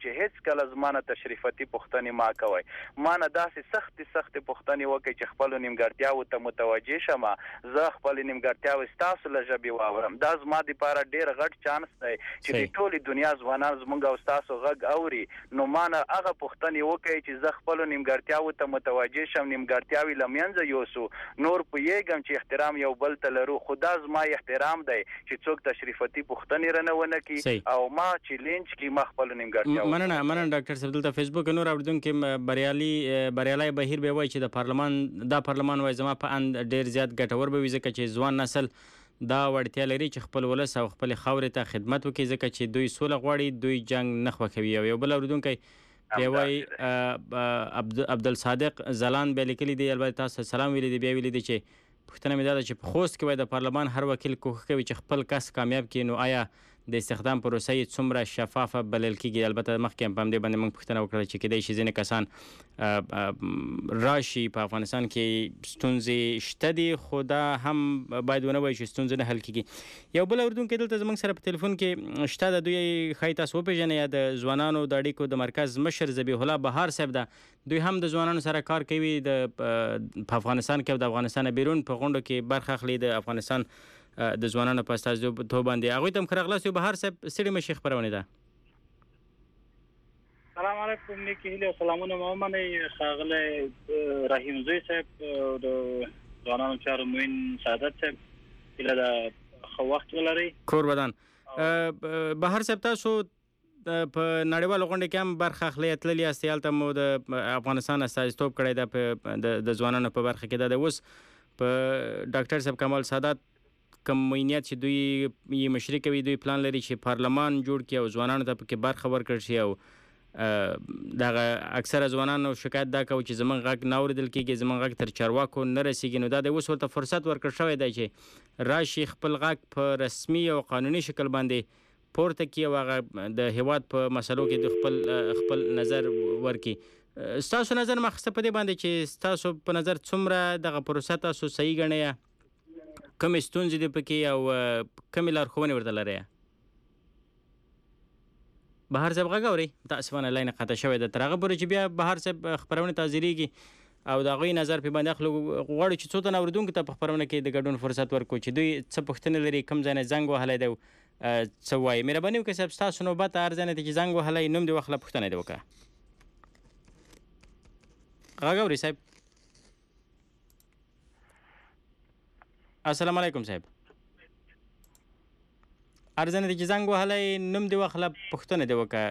چې هیڅ کله زمانه تشریفاتي پوښتنې ما کوي ما نه داسې سخت پوښتنې وکړي چې خپل نیمګړتیاو ته متوجه شم زه خپل نیمګړتیاو ستاسو له ژبې واورم دا زما دپاره ډېر غټ چانس دی چې د ټولې دنیا ځوانان زموږ او ستاسو غږ اوري نو ما نه هغه پوښتنې وکړي چې زه خپلو نیمګړتیاو ته متوجه شم نیمګړتیاوې له منځه یوسو نور پوهېږم چې احترام یو بل ته لرو خو دا زما احترام دی چې څوک تشریفاتي پوښتنې رانه ونه کړي او ما چیلنج کړي ما خپلو نیمګړتیاو مننه ډاکټر صاحب دلته فیسبوک نور اورېدونکي بریالی بهیر به وایي چې د پارلمان وایي زما په اند ډېر زیات ګټور به وي ځکه چې ځوان نسل دا وړتیا لري چې خپل ولس او خپل خاورې ته خدمت وکړي ځکه چې دوی سوله غواړي دوی جنگ نه خوښوي او یو بل اورېدونکی بیا وایي عبدالصادق زلان بیا لیکلي دی البته تاسو سلام ویلی دی بیا ویلی دی چې پوښتنه مې دا ده چې په خوست کې وایي د پارلمان هر وکیل کوښښ کوي چې خپل کس کامیاب کړي نو آیا د استخدام پروسه یې څومره شفافه بلل کېږي البته مخکې هم په همدې باندې موږ پوښتنه وکړله چې کیدای شي ځینې کسان راشي په افغانستان کې ستونزې شته دي خو دا هم باید ونه وایي چې ستونزې نه حل کېږي یو بل اورېدونکی دلته زموږ سره په تلیفون کې شته د دوی ښایي تاسو وپېژنئ یا د ځوانانو د اړیکو د مرکز مشر ذبیح الله بهار صاحب ده دوی هم د ځوانانو سره کار کوي په افغانستان کې او د افغانستان بیرون په غونډو کې برخه اخلي د افغانستان د ځوانانو په استازیتوب باندې هغوی ته هم ښه راغلاست یو بهار صاحب ستړي مه شئ خپرونې ده سلام علیکم نیکې هیلې او سلامونه مو ومنئ ښاغلی رحیم زوی صاحب د ځوانانو چارو معین سعادت صاحب هیله ده ښه وخت ولرئ کور بدن بهار صاحب تاسو په نړیوالو غونډو کې هم برخه اخلئ تللي یاست هلته مو د افغانستان استازیتوب کړی ده د ځوانانو په برخه کې ده اوس په ډاکټر صاحب کمال سادات کوم معینیت چې دوی یې مشري کوي دوی پلان لري چې پارلمان جوړ کړي او ځوانانو ته پکې برخه ورکړل شي او دغه اکثره ځوانانو شکایت دا کوي چې زموږ غږ نه اورېدل کېږي زموږ غږ تر چارواکو نه رسېږي نو دا د اوس ورته فرصت ورکړل شوی دی چې راشي خپل غږ په رسمي او قانوني شکل باندې پورته کړي او هغه د هیواد په مسلو کې د خپل نظر ورکړي ستاسو نظر مه اخیسته په دې باندې چې ستاسو په نظر څومره دغه پروسه تاسو صحیح ګڼئ کومې ستونزې دي پکې او کومې لارښوونې ورته لرئ بهار صاحب غږ اورئ متاسفانه لاین قطع شوی ده تر هغه پورې چې بیا بهار صاحب خپرونې ته حاضرېږي او د هغوی نظر پرې باندې اخلو غواړو چې څو تنه اورېدونکو ته په خپرونه کې د ګډون فرصت ورکړو چې دوی څه پوښتنې لري کوم ځای نه زنګ وهلی دی څه وایي مهرباني وکړئ صاحب ستاسو نوبت هر ځای نه دی چې زنګ وهلی نوم دې واخله پوښتنه دې وکړه غږ اورئ صاحب السلام علیکم صاحب ارزنه دي چې زنګ وهلی نوم دې واخله پوښتنه دې وکړه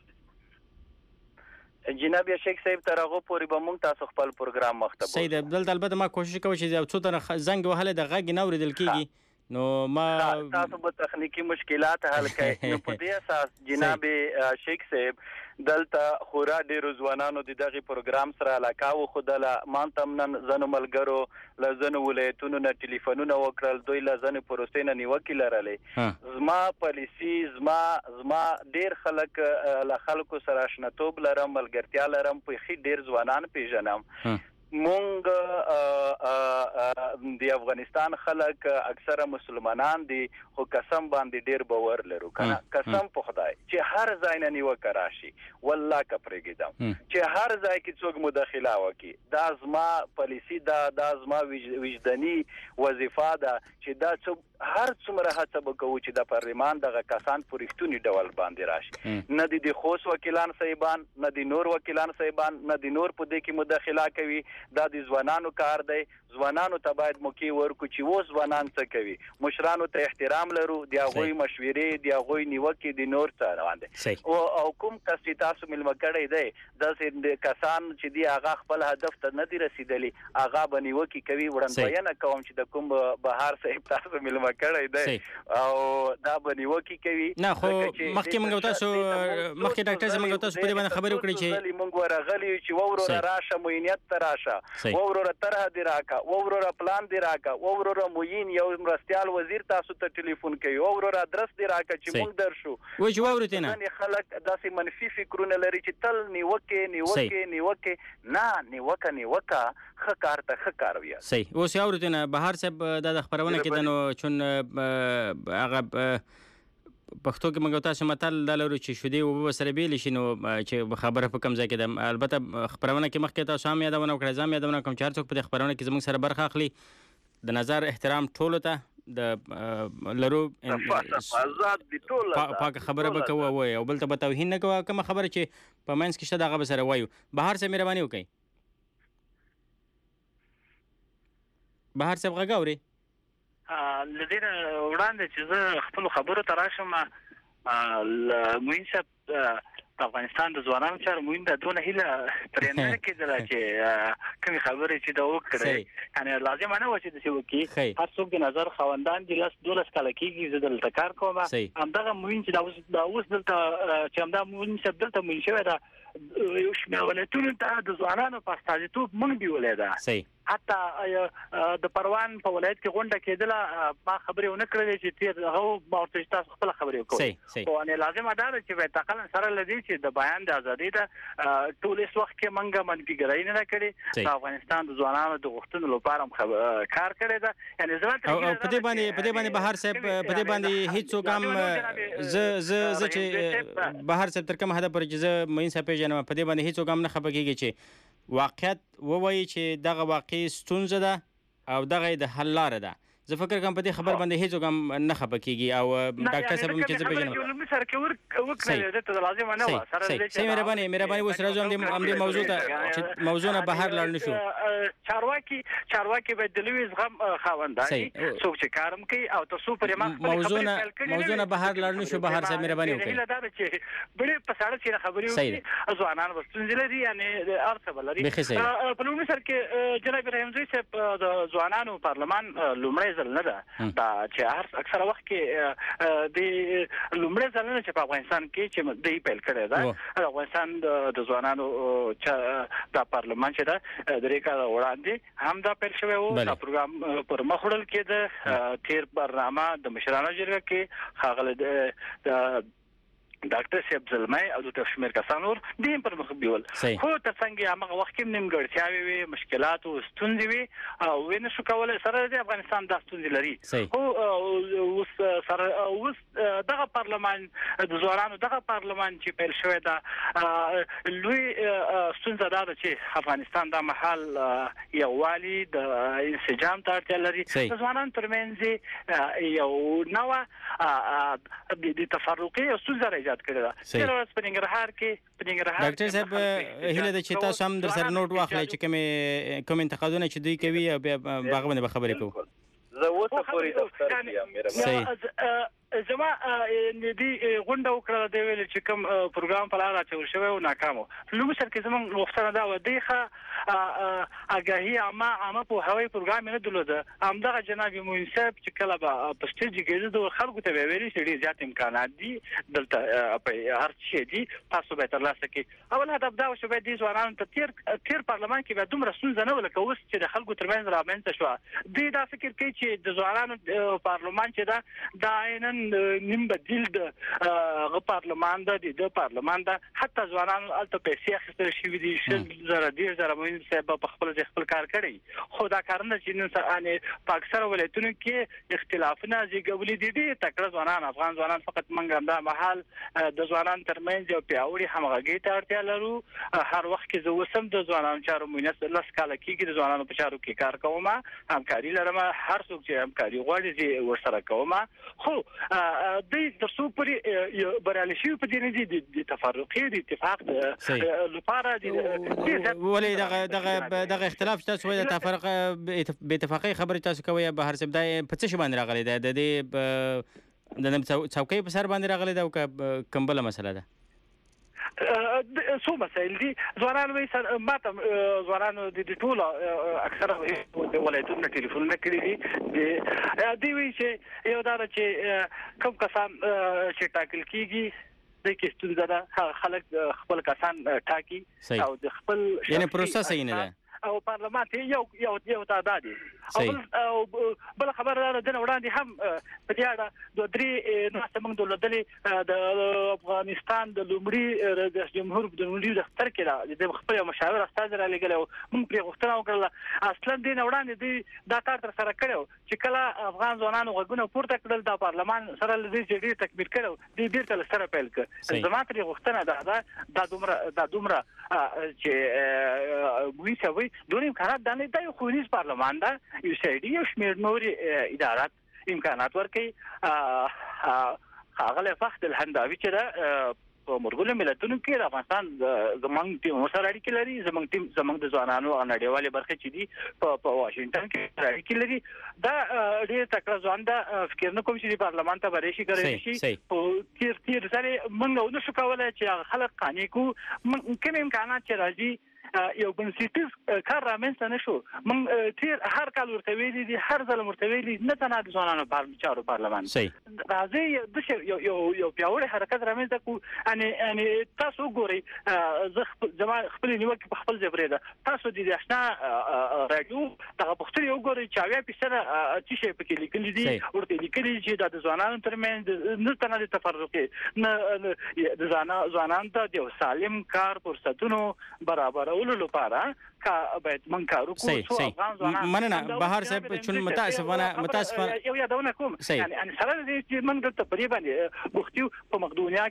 جناب شیخ صاحب تر هغه پورې به موږ تاسو خپل پروګرام مخته صحیح ده دلته البته ما کوشش کوم چې یو څو تنه زنګ وهلی د غږ نه اورېدل کېږي نو ما تاسو به تخنیکی مشکلات حل کړئ نو په دې اساس جناب شیخ صاحب دلته خورا ډیرو ځوانانو د دغه پروګرام سره علاقه وښودله ما ته هم نن ځینو ملګرو له ځینو ولایتونو نه ټلیفونونه وکړل دوی له ځینې پروسې نه نیوکې لرلې زما پالیسي زما ډیر خلک له خلکو سره اشناتوب لرم ملګرتیا لرم په ښې ډیر ځوانان پیژنم مونږ د افغانستان خلک اکثره مسلمانان دي خو قسم باندې ډیر باور لرو کنه قسم په خدای چې هر ځای نه نیوکه راشي والله که پرېږدم چې هر ځای کې څوک مداخله وکړي دا زما پالیسي دا زما وجداني وظیفه ده چې دا هر څومره هڅه وکړو چې د پارلمان دغه کسان په رښتوني ډول باندې راشي نه د خوست وکیلان صاحبان نه د نور وکیلان صاحبان نه د نور په دې کې مداخله کوي دا د ځوانانو کار دی ځوانانو ته باید موقع ورکړو چې و ځوانان څه کوي مشرانو ته احترام لرو د هغوی مشورې د هغوی نیوکې د نور څه روان دي او کوم کس چې تاسو مېلمه کړی دی داسې کسان چې دي هغه خپل هدف ته نه دي رسېدلي هغه به نیوکې کوي وړاندوینه کوم چې د کوم بهار صاحب تاسو مېلمه کړی دی او دا به نیوکې کوي نه خو مخکې موږ تاسو مخکې ډاکټر صاحب موږ تاسو په دې باندې خبرې وکړې چې موږ ورغلي چې وروره راشه معاینت ته راشه وروره طرحه دې راکړه وروره پلان دې راکړه وروره معین یو مرستیال وزیر تاسو ته ټلیفون کوي وروره ادرس دې راکړه چې موږ درشو وایي چې واورېدې نه خلک داسې منفي فکرونه لري چې تل نیوکې نه نیوکه ښه کار ته ښه کار وي صحیح اوس یې اورېدې نه بهار صاحب دا د خپرونه کې ده نو چون هغه پښتو کې موږ تاسو متل د لرو چې شودې او سره بیل شي نو چې خبره په کم ځای کې ده. البته خبرونه کې مخکې تاسو هم یادونه وکړه، ځم یادونه کوم چې هر څوک په خبرونه کې زموږ سره برخه اخلي. د نظر احترام ټولو ته د لرو آزاد دي ټول پاک خبره به کوو او بل ته به توهین نه کوو. کوم خبره چې په منځ کې شته هغه به سره وایو. بهر صاحب مهرباني وکړئ. بهر صاحب غږ اوري؟ لدينا وړاندې چې زه خپل خبرو ته راشم، موین صاحب په افغانستان د ځوانانو چارو موین د دونه هیله پرې نه کېدله چې کومې خبرې چې ده وکړی، یعنې لازمه نه وه چې داسې وکړي. هر څوک د نظر خاوندان دي، 12 کاله کېږي زه دلته کار کوم. همدغه موین چې دا اوس دلته چې همدا موین صاحب دلته موین شوی ده، یو شمېر ولایتونو ته د ځوانانو په استازیتوب موږ بیولی ده. حتی د پروان په ولایت کې غونډه کېدله، ما خبرې ونه کړلې چې تېر هغه ما ورته چې تاسو خپله خبرې وکړئ. خو لازمه دا ده چې بیتقلا سره له دې چې د بیان د ازادۍ ده، ټول هېڅ وخت کې موږ منفي نه کړې. د افغانستان د ځوانانو د غوښتنو لپاره هم کار کړی ده. او په دې باندې بهر صاحب په دې باندې هېڅوک هم زه چې بهر صاحب تر کوم حده پورې چې زه معین صاحب پیژنم، په دې باندې هېڅوک هم نه خفه کېږي چې واقعیت ووایي چې دغه واقعي ستونزه ده او دغه د حل لاره ده. زه فکر کوم په دې خبر باندې هیڅوک هم نه خفه کېږي. او ډاکټر صاحب هم چې زه پیژنم صحیح مهرباني اوس راځو همدې موضوع ته چې موضوع نه بهر لاړ نه شو. چارواکي باید د لوی زغم خاوندان وي، څوک چې کار هم کوي او تر څو پورې موضوع نه بهر لاړ نه شو. بهر صاحب مهرباني وکړئ. هیله دا ده چې بلې په ساړه چې خبرې وکړي، ځوانان به ستونزې لري، یعنې هر څه به لري. په لومړي سر کې جناب رحیمزی صاحب د ځوانانو پارلمان لومړی ځل نه ده دا چې هر اکثره وخت کې د لومړی ځل نه چې په افغانستان کې چې دوی پیل کړی ده. افغانستان د ځوانانو دا پارلمان چې ده درې کاله وړاندې هم دا پیل شوی و. دا پروګرام پر مخ وړل کېده. تیر برنامه د مشرانو جرګه کې ښاغلی ډاکټر صاحب زلمی او د شمېر کسان نور دې پر مخ بیول. خو تر څنګ هغه وخت کې نیمګړتیاوې وي، مشکلات او ستونزې وي او ونه شو کولای سره د افغانستان د ستونزې لري. خو اوس دغه پارلمان د ځوانانو دغه پارلمان چې پیل شوی ده، لوی ستونزه دا ده چې افغانستان د محل یووالي د انسجام ته اړتیا لري. د ځوانانو ترمنځ یو نوع د تفرقې او ستونزه راځي کړی ده. په ننګرهار ډاکټر صاحب هیله ده چې تاسو هم در سره نوٹ واخلئ چې کوم انتقادونه چې دوی کوي او بیا هغه باندې به خبرې کوو. زه اوس پورې دفتر کې یم. زما دې غونډه وکړه د ویل چې کوم پروګرام په لاره اچول شوی او ناکام و. لومړي سر کې زموږ غوښتنه دا وه دی آګاهي عامه پوهاوی پروګرام یې نه درلوده. همدغه جناب معین صاحب چې کله به په سټیج کېده د خلکو ته به ویلي چې ډېر زیات امکانات دي دلته، په هر شي دي، تاسو به ترلاسه کړئ. اول هدف دا و چې باید دې ځوانانو ته تیر پارلمان کې به دومره ستونزه نه وه لکه اوس چې د خلکو ترمنځ رامنځته شوه. دوی دا فکر کوي چې د ځوانانو پارلمان چې ده دا عیناً نیم بدیل د پارلمان ده، د پارلمان ده. حتی ځوانانو هلته پیسې اخیستل شوي دي، 100,000 معین صاحب په خپل ځای خپل کار کړی. خو دا کارونه چې نن په اکثره ولایتونو کې اختلافونه زیږولي دي. ډېر تکړه ځوانان، افغان ځوانان، فقط موږ همدا مهال د ځوانانو ترمنځ یو پیاوړي همغږۍ ته اړتیا لرو. هر وخت کې زه اوس هم د ځوانانو چارو معینت 10 کاله کېږي د ځوانانو په چارو کې کار کوم، همکاري لرم. هر څوک چې همکاري غواړي زه ورسره کوم. خو دوی تر څو پورې بریالي شوي په دې نه دي د تفرقې د اتفاق لپاره دغه اختلاف چې تاسو وایي د تفرقه بې اتفاقۍ خبرې تاسو کوئ بهر صاحب، دا په څه شي باندې راغلی ده؟ د دې څوکۍ په سر باندې راغلی ده او که کوم بله مسله ده؟ څو مسایل دي. ځوانانو ماته ځوانانو د ټولو اکثره ولایتونو ټلیفونونه کړي دي. دوی وایي چې یو دا ده چې کوم کسان چې ټاکل کېږي د کې ستونزه ده، خلک خپل کسان ټاکي او د خپل یعنې پروسه صحیح نه ده. او پارلمان ته یو تعداد او بل خبره ده د وړاندې هم په دې اړه د درې ناسه موږ دولتلې د افغانستان د لومړي رئیس جمهور د لومړي دفتر کې د خپل مشاور استاد را لګل او موږ پرې غوښتنه وکړه اصلا د وړاندې دا کار تر سره کړو چې کله افغان ځوانانو غوښتنه پورته کړل د پارلمان سره لږ جدي تکمیل کړو د بیرته سره پیل کړ زما ترې غوښتنه ده دا دومره چې وی سوي دوی امکانات د یو خونیز پارلمان ده یو سړي یو شمېر نوري ادارات امکانات ورکړي هغه فخت الهنداوي چې ده په مرګونو ملتونو کې د افغانستان زمونږ ټیم سره اړیکې لري زمونږ د ځوانانو نړیوالې برخې چې دي په واشنگټن کې اړیکې لري دا ډېر تکړه ځوان ده فکر نه کوم چې پارلمان ته ورشي کوي شي په تیر سره موږ نو شو کولای چې خلک قانع کو کوم امکانات چې راځي یو بنسټیز کار رامنځته نشو موږ تیر هر کال ورته ویلي دي هر ځل ورته ویلي نه تنه د ځوانانو چارو پارلمان راځي د یو پیاوړی حرکت رامنځته کو ان تاسو ګورئ زما خپل نیوکه په خپل ځبره ده تاسو د آشنا رادیو دغه پښتون یو ګورئ چې 20% چې شي په کې لیکلي دي ورته لیکلي چې د ځوانانو ترمنځ نه تنه د تفرق نه د ځوانانو ته د سالم کار فرصتونو برابر لپاره کا باید من کارو کو څو افغان ځوانان مننه بهر صاحب چون متاسفانه یو یادونه کوم یعنی سره دې من د تقریبا بوختیو په مقدونیا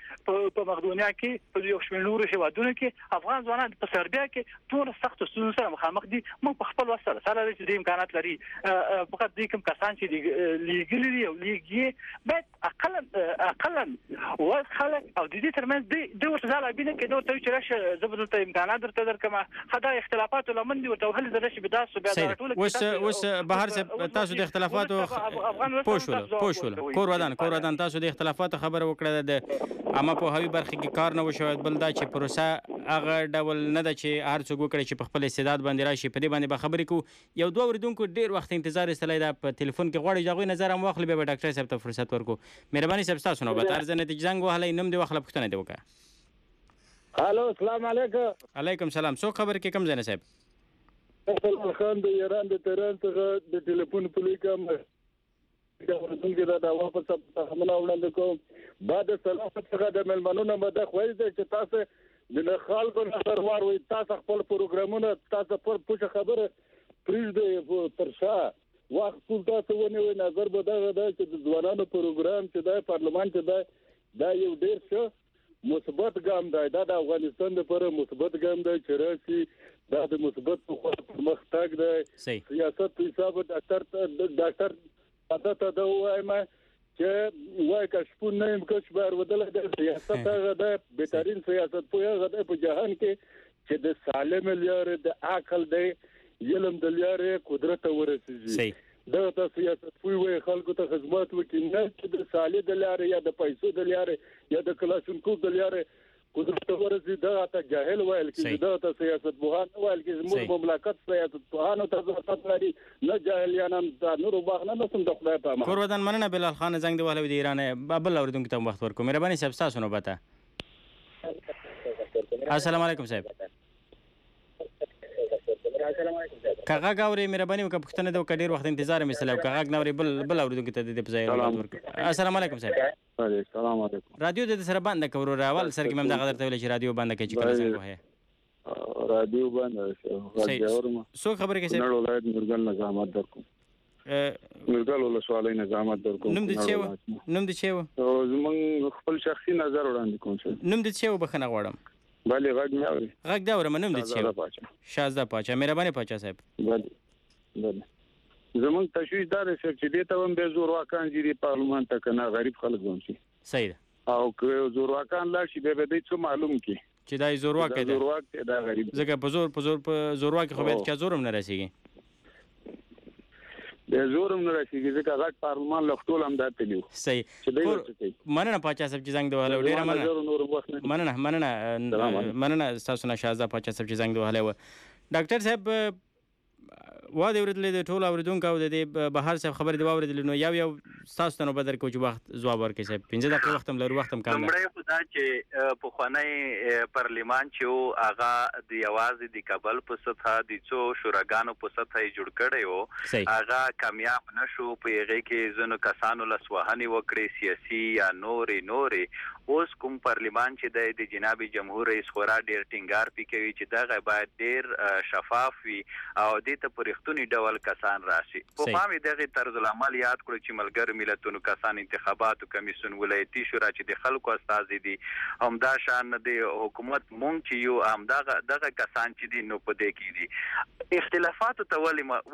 کې په یو شمېر نورو هیوادونو کې افغان ځوانان په سربیا کې ټول سخت ستونزو سره مخامخ دي موږ په خپل وسره سره دې امکانات لري فقط دې کوم کسان چې لیګل دي او لیګي باید اقلا وخلق او دې ترمنځ د ورته ځاله بینه کې دوه چې راشه زبردست امکانات درته درکمه خدای اختلافات لمن دي ورته هل درشي بداسو بیا ټول وس بهر صاحب تاسو د اختلافاتو پوښول کور ودان تاسو د اختلافاتو خبره وکړه د اما په هوی برخه کې کار نه وشو بل دا چې پروسه هغه ډول نه ده چې هر څوک وکړي چې په خپل استعداد باندې راشي په دې باندې به خبرې کو یو دوه وردونکو ډیر وخت انتظار استلای دا په ټلیفون کې غواړي دغه نظر هم واخلي به ډاکټر صاحب ته فرصت ورکو مهرباني صاحب تاسو نو به ارزنه د جنگ وهلې نوم دی واخله پښتنه دی وکړه هالو السلام علیکم علیکم سلام څو خبر کې کم زنه صاحب خان د ایران د تهران څخه د ټلیفون په لیکم دا ورته دا واپس حمله وړاندې کوم بعد سلام څخه د ملمنونو مده خوښ دي چې تاسو د خلکو نظر واروي تاسو خپل پروګرامونه تاسو پر پوښه خبره پریږدئ تر شا وخت ټول تاسو ونیوي نظر به دا چې د ځوانانو پروګرام چې د پارلمان کې دا یو ډیر ښه مثبت ګام دی دا د افغانستان لپاره مثبت ګام دی چې راشي دا د مثبت مختګ دی سیاست حساب ډاکټر پاتہ دا وایم چې وای کښ نه کښ بار ودل د سیاست هغه د بهترین سیاست په جهان کې چې د سالم لارې د عقل دی علم د لارې قدرت ورسېږي دا د سیاست په خلکو ته خدمت وکړي نه چې د سالي د لارې یا د پیسو د لارې یا د کلاشینکوف د لارې قدرت ورسېږي دا ته جاهل وایل کې دا ته سیاست بوهان وایل کې موږ مملکت سیاست بوهانو ته ضرورت لري نه جاهلیانان ته نور باغ نه سم د خدای په امان کور ودان مننه بلال خان زنګ دی ولې د ایران بل اوریدونکو ته وخت ورکو مهرباني صاحب تاسو نو بتا السلام علیکم صاحب کاغه غاوري مهرباني وکړه پښتنه د وکړ ډیر وخت انتظار مې سلام کاغه نوري بل اوریدونکو ته د ځای السلام علیکم صاحب السلام علیکم رادیو د سره باندې کورو راول سر کې مم دا غلطه ویل چې رادیو باندې کې چې کله څنګه وه رادیو باندې راځو سو خبره کې نړ ولایت مرګل نظامات درکو مرګل ول سوالای نظامات درکو نوم دې چې زمون خپل شخصي نظر وړاندې کوم نوم دې چې بخنه غواړم بله غږ نه اوري غږ دا ورم نوم دې چې شازده پاچا مهرباني پاچا صاحب بله زمون تشویش دار چې دې ته هم به زور واکان دي پارلمان ته کنه غریب خلک ونشي صحیح او که زور واکان لا شي به دې څه معلوم کی چې دا زور واکه زور واکه دا غریب زګه په زور واکه خو به چې زورم نه راسيږي د زورم نه راسيږي ځکه غټ پارلمان لختول هم داتې لیو صحیح مننه پاچا صاحب چې زنګ دی وهله ډیر مننه تاسو نه شازده پاچا صاحب چې زنګ دی وهله ډاکټر صاحب واده ورته د ټول اوریدونکو د بهر صاحب خبر دی واوریدل نو یو تاسو ته نو بدر کو چې وخت جواب ورکړي صاحب 15 دقیقې وخت هم لرو، وخت هم کم لمړی خو دا چې په خوانی پارلیمان چې هغه د یوازې د کابل په سطح د څو شوراګانو په سطح جوړ کړی و، هغه کامیاب نشو. په هغه کې ځینو کسانو لسوهنې وکړې سیاسي یا نورې. اوس کوم پارلیمان چې د جناب جمهور رئیس خورا ډیر ټینګار کوي چې دغه باید ډیر شفاف وي او دې ته په رښتونی ډول کسان راشي. په فهمي دغه طرز العمل یاد کړو چې ملګر ملتونو کسان انتخاباتو کمیسیون ولایتي شورا چې د خلکو استازي دي، همدا شان د حکومت مونږ چې یو همدغه کسان چې دي نو په دې کې دي. اختلافات ته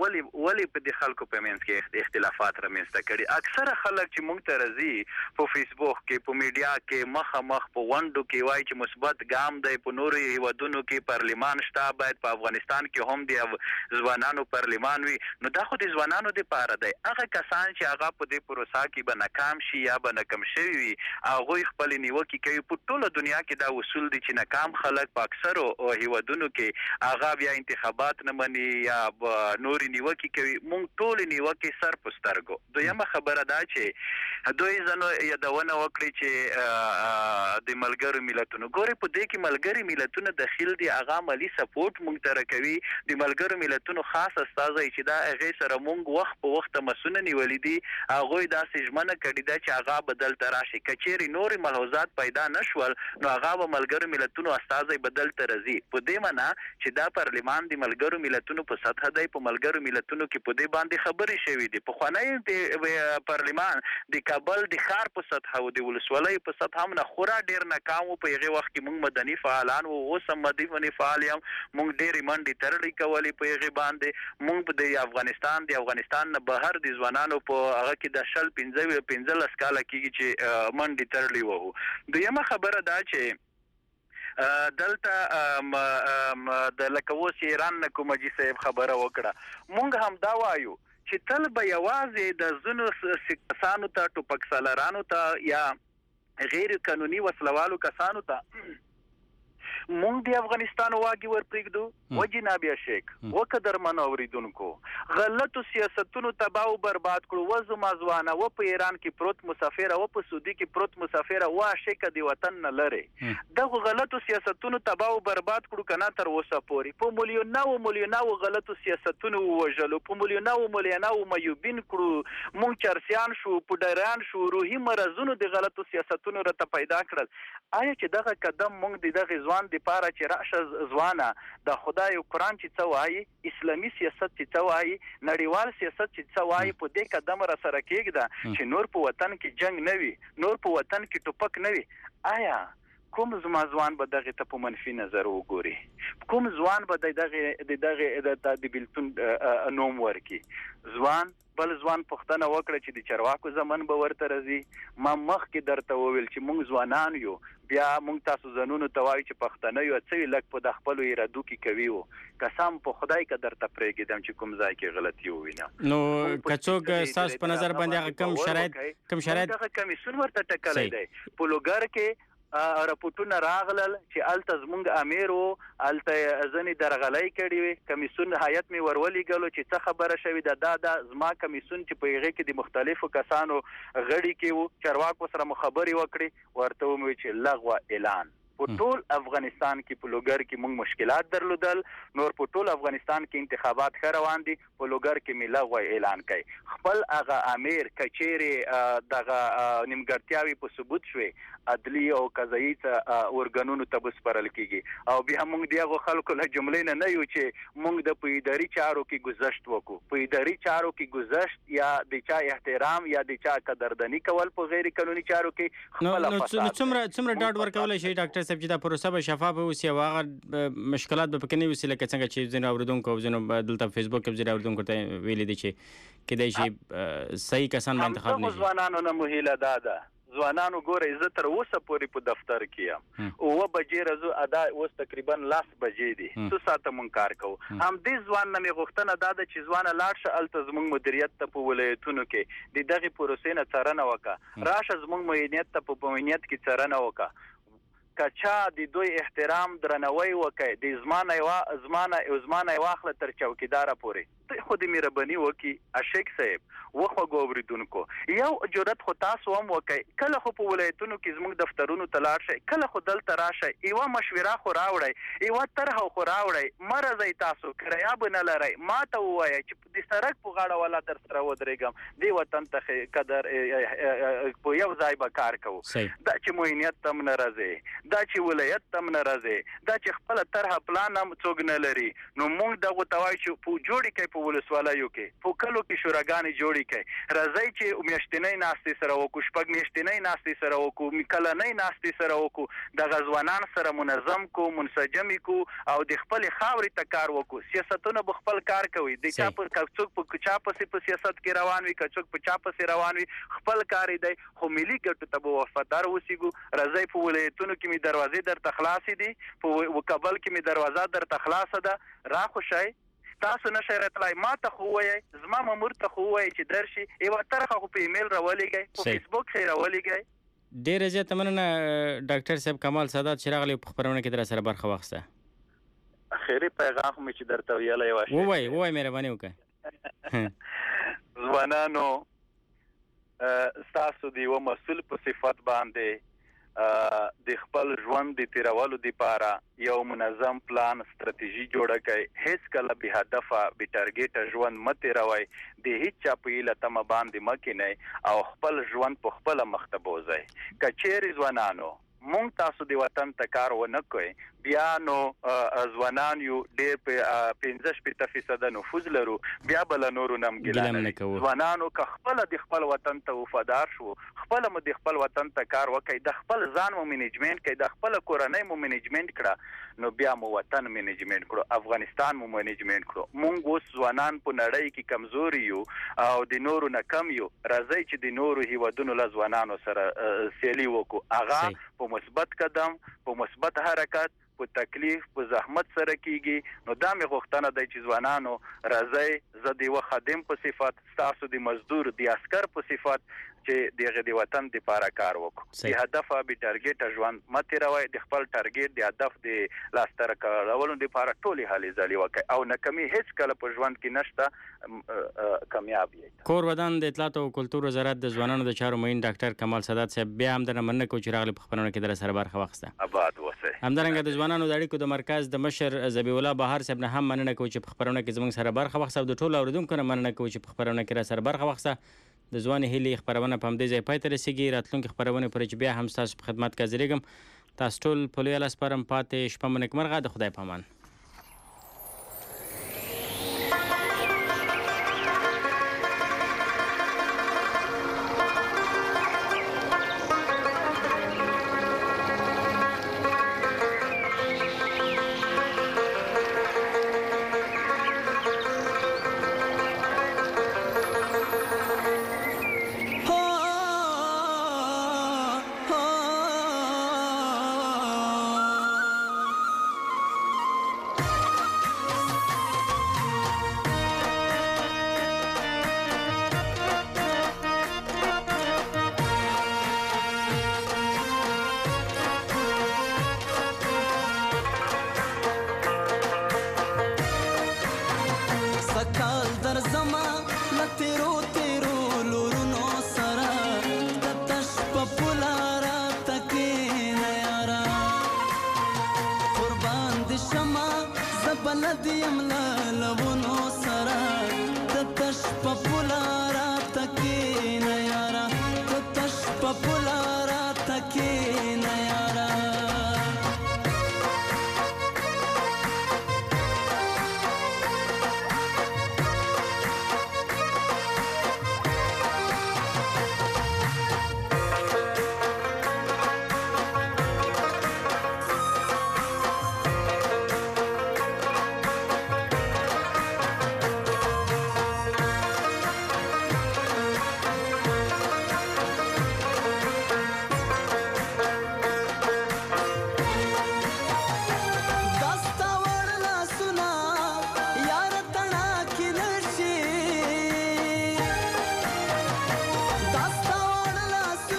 ولی په د خلکو په منځ کې اختلافات رامنځته کړي. اکثره خلک چې مونږ ته راځي په فیسبوک کې په میډیا کې مخ په وندو کې وایي چې مثبت ګام دی، په نورو هیوادونو کې پارلیمان شته، باید په افغانستان کې هم د ځوانانو پارلیمان وي. نو دا خو د ځوانانو لپاره دی. هغه کسان چې هغه په دې پروسه کې به ناکام شي یا به ناکام شوي وي، هغه خپل نیوکې کوي. په ټوله دنیا کې دا اصول دي چې ناکام خلک په اکثرو هیوادونو کې هغه بیا انتخابات نه مني یا نور نیوکې کوي. مونږ ټول نیوکې سر په سترګو. دویمه خبره دا چې دوی ځنو یادونه وکړي چې د ملګرو ملتونو ګوري په دې کې ملګری ملتونو داخل دي، هغه مالی سپورټ مونږ ته راکوي. د ملګرو ملتونو خاص استازي چې دا هغه سره مونږ وخت په وخت مسونه نیولې دي، هغه داسې ژمنه کړې ده چې هغه بدل تراشي. کچېری نور ملحوظات پیدا نشول نو هغه به ملګرو ملتونو استازي بدل ترزي. په دې معنی چې دا پارلیمان د ملګرو ملتونو په سطح دی، په ملګرو ملتونو کې په دې باندې خبرې شوې دي. په خوانی د پارلیمان د کابل د ښار په سطح او د ولسوالۍ په سطح هم نه خورا ډیر ناکام. په هغه وخت کې موږ مدني فعالان او اوس هم مدني فعال یم، موږ ډیر منډي ترړې کولې په هغه باندې. موږ د افغانستان نه بهر د ځوانانو په هغه کې د شل 15 کاله کېږي چې منډي ترړې وو. دویمه خبره دا چې دلته د لکوس ایران نه کوم جی صاحب خبره وکړه. مونږ هم دا وایو چې تل به یوازې د زنو کسانو ته ټوپک سالارانو ته یا غیر قانوني وسلوالو کسانو ته مونږ د افغانستان واګي ورپریږدو. و جناب شیخ و قدر منوریدونکو غلطو سیاستونو تباہ او برباد کړو. و زما ځوانه و په ایران کې پروت مسافر او په سعودي کې پروت مسافر و شیخ دی وطن نه لره. دغه غلطو سیاستونو تباہ او برباد کړو کنه تر اوسه پوري. په مليونو غلطو سیاستونو وژلو، په مليونو ميوبین کړو. مونږ چرسيان شو، پډران شو، روحي مرزونو د غلطو سیاستونو رته پیدا کړل. آیا چې دغه قدم مونږ دغه ځوان د پاره چې راشه ځوانه د خدای قرآن چې څه وایي، اسلامي سیاست چې څه وایي، نړیوال سیاست چې څه وایي، په دې قدم را سره کېږده چې نور په وطن کې جنگ نه وي، نور په وطن کې ټوپک نه وي. آیا کوم زما ځوان به دغه ته په منفي نظر وګوري؟ کوم ځوان به دغه د بیلتون نوم ورکي؟ ځوان بل ځوان پښتنه وکړه چې د چرواکو زمن به ورته راځي. ما مخکې درته وویل چې مونږ ځوانان یو، بیا مونږ تاسو زنونو ته وایو چې پښتنه یو څه لږ په د خپلو ارادو کې کوي. و قسم په خدای که درته پرېږدم چې کوم ځای کې غلطي ووینم. نو که څوک ستاسو په نظر باندې هغه کوم شرایط دغه کمیسیون ورته ټاکلی دی. په لوګر کې راپورټونه راغلل چې الته زمونږ امیر و، الته ځنې درغلۍ کړې وي. کمیسیون هیات مې ورولېږلو چې څه خبره شوې ده. دا زما کمیسیون چې په هغې کې د مختلفو کسانو غړي کې وو، چارواکو سره مو خبرې وکړې، ورته ومې چې لغوه اعلان. په ټول افغانستان کې په لوګر کې موږ مشکلات درلودل، نور په ټول افغانستان کې انتخابات ښه روان دي، په لوګر کې مې لغوه اعلان کړي. خپل هغه امیر کچېرې دغه نیمګړتیاوې په ثبوت شوې، عدلي او قضایي ارګانونو ته بسپارل کېږي. او بیا موږ د هغو خلکو له جملې نه یو چې موږ د په اداري چارو کې ګذشت وکړو. په اداري چارو کې ګذشت یا د چا احترام یا د چا قدرداني کول په غیر قانوني چارو کې خپله فساد. څومره ډاډ ورکولی شي ډاکټر صاحب چې دا پروسه به شفافه اوسي او هغه مشکلات به پکې نه وي لکه څنګه چې ځینو اورېدونکو او ځینو دلته فیسبوک کې ځینو اورېدونکو ته ویلي دي چې کیدای شي صحیح کسان به انتخاب نه شي؟ ځوانانو نه مو هیله دا ده، ځوانانو ګوره زه تر اوسه پورې په دفتر کې یم، 9 بجې راځو ادا اوس تقریبا 10 بجې دي، 2 ساعته مونږ کار کوو. همدې ځوان نه مې غوښتنه دا ده چې ځوانه لاړ شه هلته زموږ مدیریت ته په ولایتونو کې د دغې پروسې نه څارنه وکړه، راشه زموږ معینیت ته په معینیت کې څارنه وکړه. که چا د دوی احترام درناوی وکړي، د زمانه واخله تر چوکیداره پورې، ته خو دې مهرباني وکي عاشق صاحب وخو ګوریدونکو یو جرأت خو تاسو هم وکي کله خو په ولایتونو کې زموږ دفترونو ته لاړ شئ کله خو دلته راشئ یوه مشوره خو راوړئ یوه طرحه خو راوړئ مه راځئ تاسو کرایه به نه لرئ ما ته ووایئ چې د سړک په غاړه والا در سره ودرېږم دې وطن ته قدر په یو ځای به کار کوو دا چې معینیت ته هم نه راځي دا چې ولایت ته هم نه راځي دا چې خپله طرحه پلان هم څوک نه لري نو موږ دغو ته وایو چې په جوړې کوي په ولسوالیو کې په کلو کې شوراګانې جوړې کوي راځئ چې میاشتنۍ ناستې سره وکړو شپږ میاشتنۍ ناستې سره وکړو کلنۍ ناستې سره وکړو دغه ځوانان سره منظم کو منسجم کو او د خپلې خاورې ته کار وکړو سیاستونه به خپل کار کوي د چا په څوک په چا پسې په سیاست کې روان وي که څوک په چا پسې روان وي خپل کار دی خو ملي ګټو ته به وفادار اوسېږو راځئ په ولایتونو کې مې دروازې درته خلاصې دي په کابل کې مې دروازه درته خلاصه ده راخوشئ تاسو نشئ راتلای ما ته خو وایئ زما مامور ته خو ووایئ چې درشي یوه طرحه خو په ایمیل راولېږئ په فیسبوک کې راولېږئ ډېره زیاته مننه ډاکټر صاحب کمال سادات چې راغلی په خپرونه کې در سره برخه واخیسته خیري پیغام خو مې چې درته ویلی ووایئ مهرباني وکړئ ځوانانو ستاسو د یوه مسؤل په صفت باندې د خپل ژوند د تیرولو دپاره یو منظم پلان ستراتیژي جوړه کړئ هیڅ کله بې هدفه بې ټارګېټه ژوند مه تیروئ د هیڅ چا په هیله تمه باندې مه کینئ او خپل ژوند په خپله مخ ته بوځئ که چیرې ځوانانو مونږ تاسو د وطن ته کار ونه کوئ بیا نو ځوانان یو ډېر په 15% نفوذ لرو بیا به له نورو نه هم ګیله نه کوو ځوانانو که خپله د خپل وطن ته وفادار شو خپله مو د خپل وطن ته کار وکړئ د خپل ځان مو منیجمنټ کړئ د خپله کورنۍ مو منیجمنټ کړه نو بیا مو وطن منیجمنټ کړو افغانستان مو منیجمنټ کړو مونږ اوس ځوانان په نړۍ کې کمزوري یو او د نورو نه کم یو راځئ چې د نورو هیوادونو له ځوانانو سره سیالي وکړو هغه په مثبت قدم په مثبت حرکت په تکلیف په زحمت سره کیږي نو دا مې غوښتنه دی چې ځوانانو راځئ زه د یوه خادم په صفت ستاسو د مزدور د عسکر په صفت چې د هغې د وطن دپاره کار وکړو د هدفه بې ټارګېټه ژوند مه تېروئ د خپل ټارګېټ د هدف د لاسته راوړلو دپاره ټولې هلې ځلې وکړئ او ناکامي هېڅ کله په ژوند کې نشته کامیاب یې کور ودان د اطلاعات او کلتور وزارت د ځوانانو د چارو معین ډاکټر کمال سادات صاحب بیا هم درنه مننه کوو چې راغلي په خپرونه کې در سره برخه واخیسته اباد اوسئ همدارنګه د ځوانانو د اړیکو د مرکز د مشر ذبیح الله بهار صاحب نه هم مننه کوو چې په خپرونه کې زموږ سره برخه واخیسته او د ټولو اورېدونکو نه مننه کوو چې په خپرونه کې را سره برخه واخیسته د ځوانې هیلې خپرونه په همدې ځای پای ته رسېږي راتلونکې خپرونې پورې چې بیا هم ستاسو په خدمت کې حاضرېږم تاسو ټول په لویه لاس سپارم پاتې شپه مو نیکمرغه د خدای په امان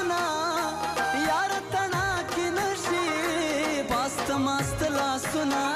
मस्त ला सुना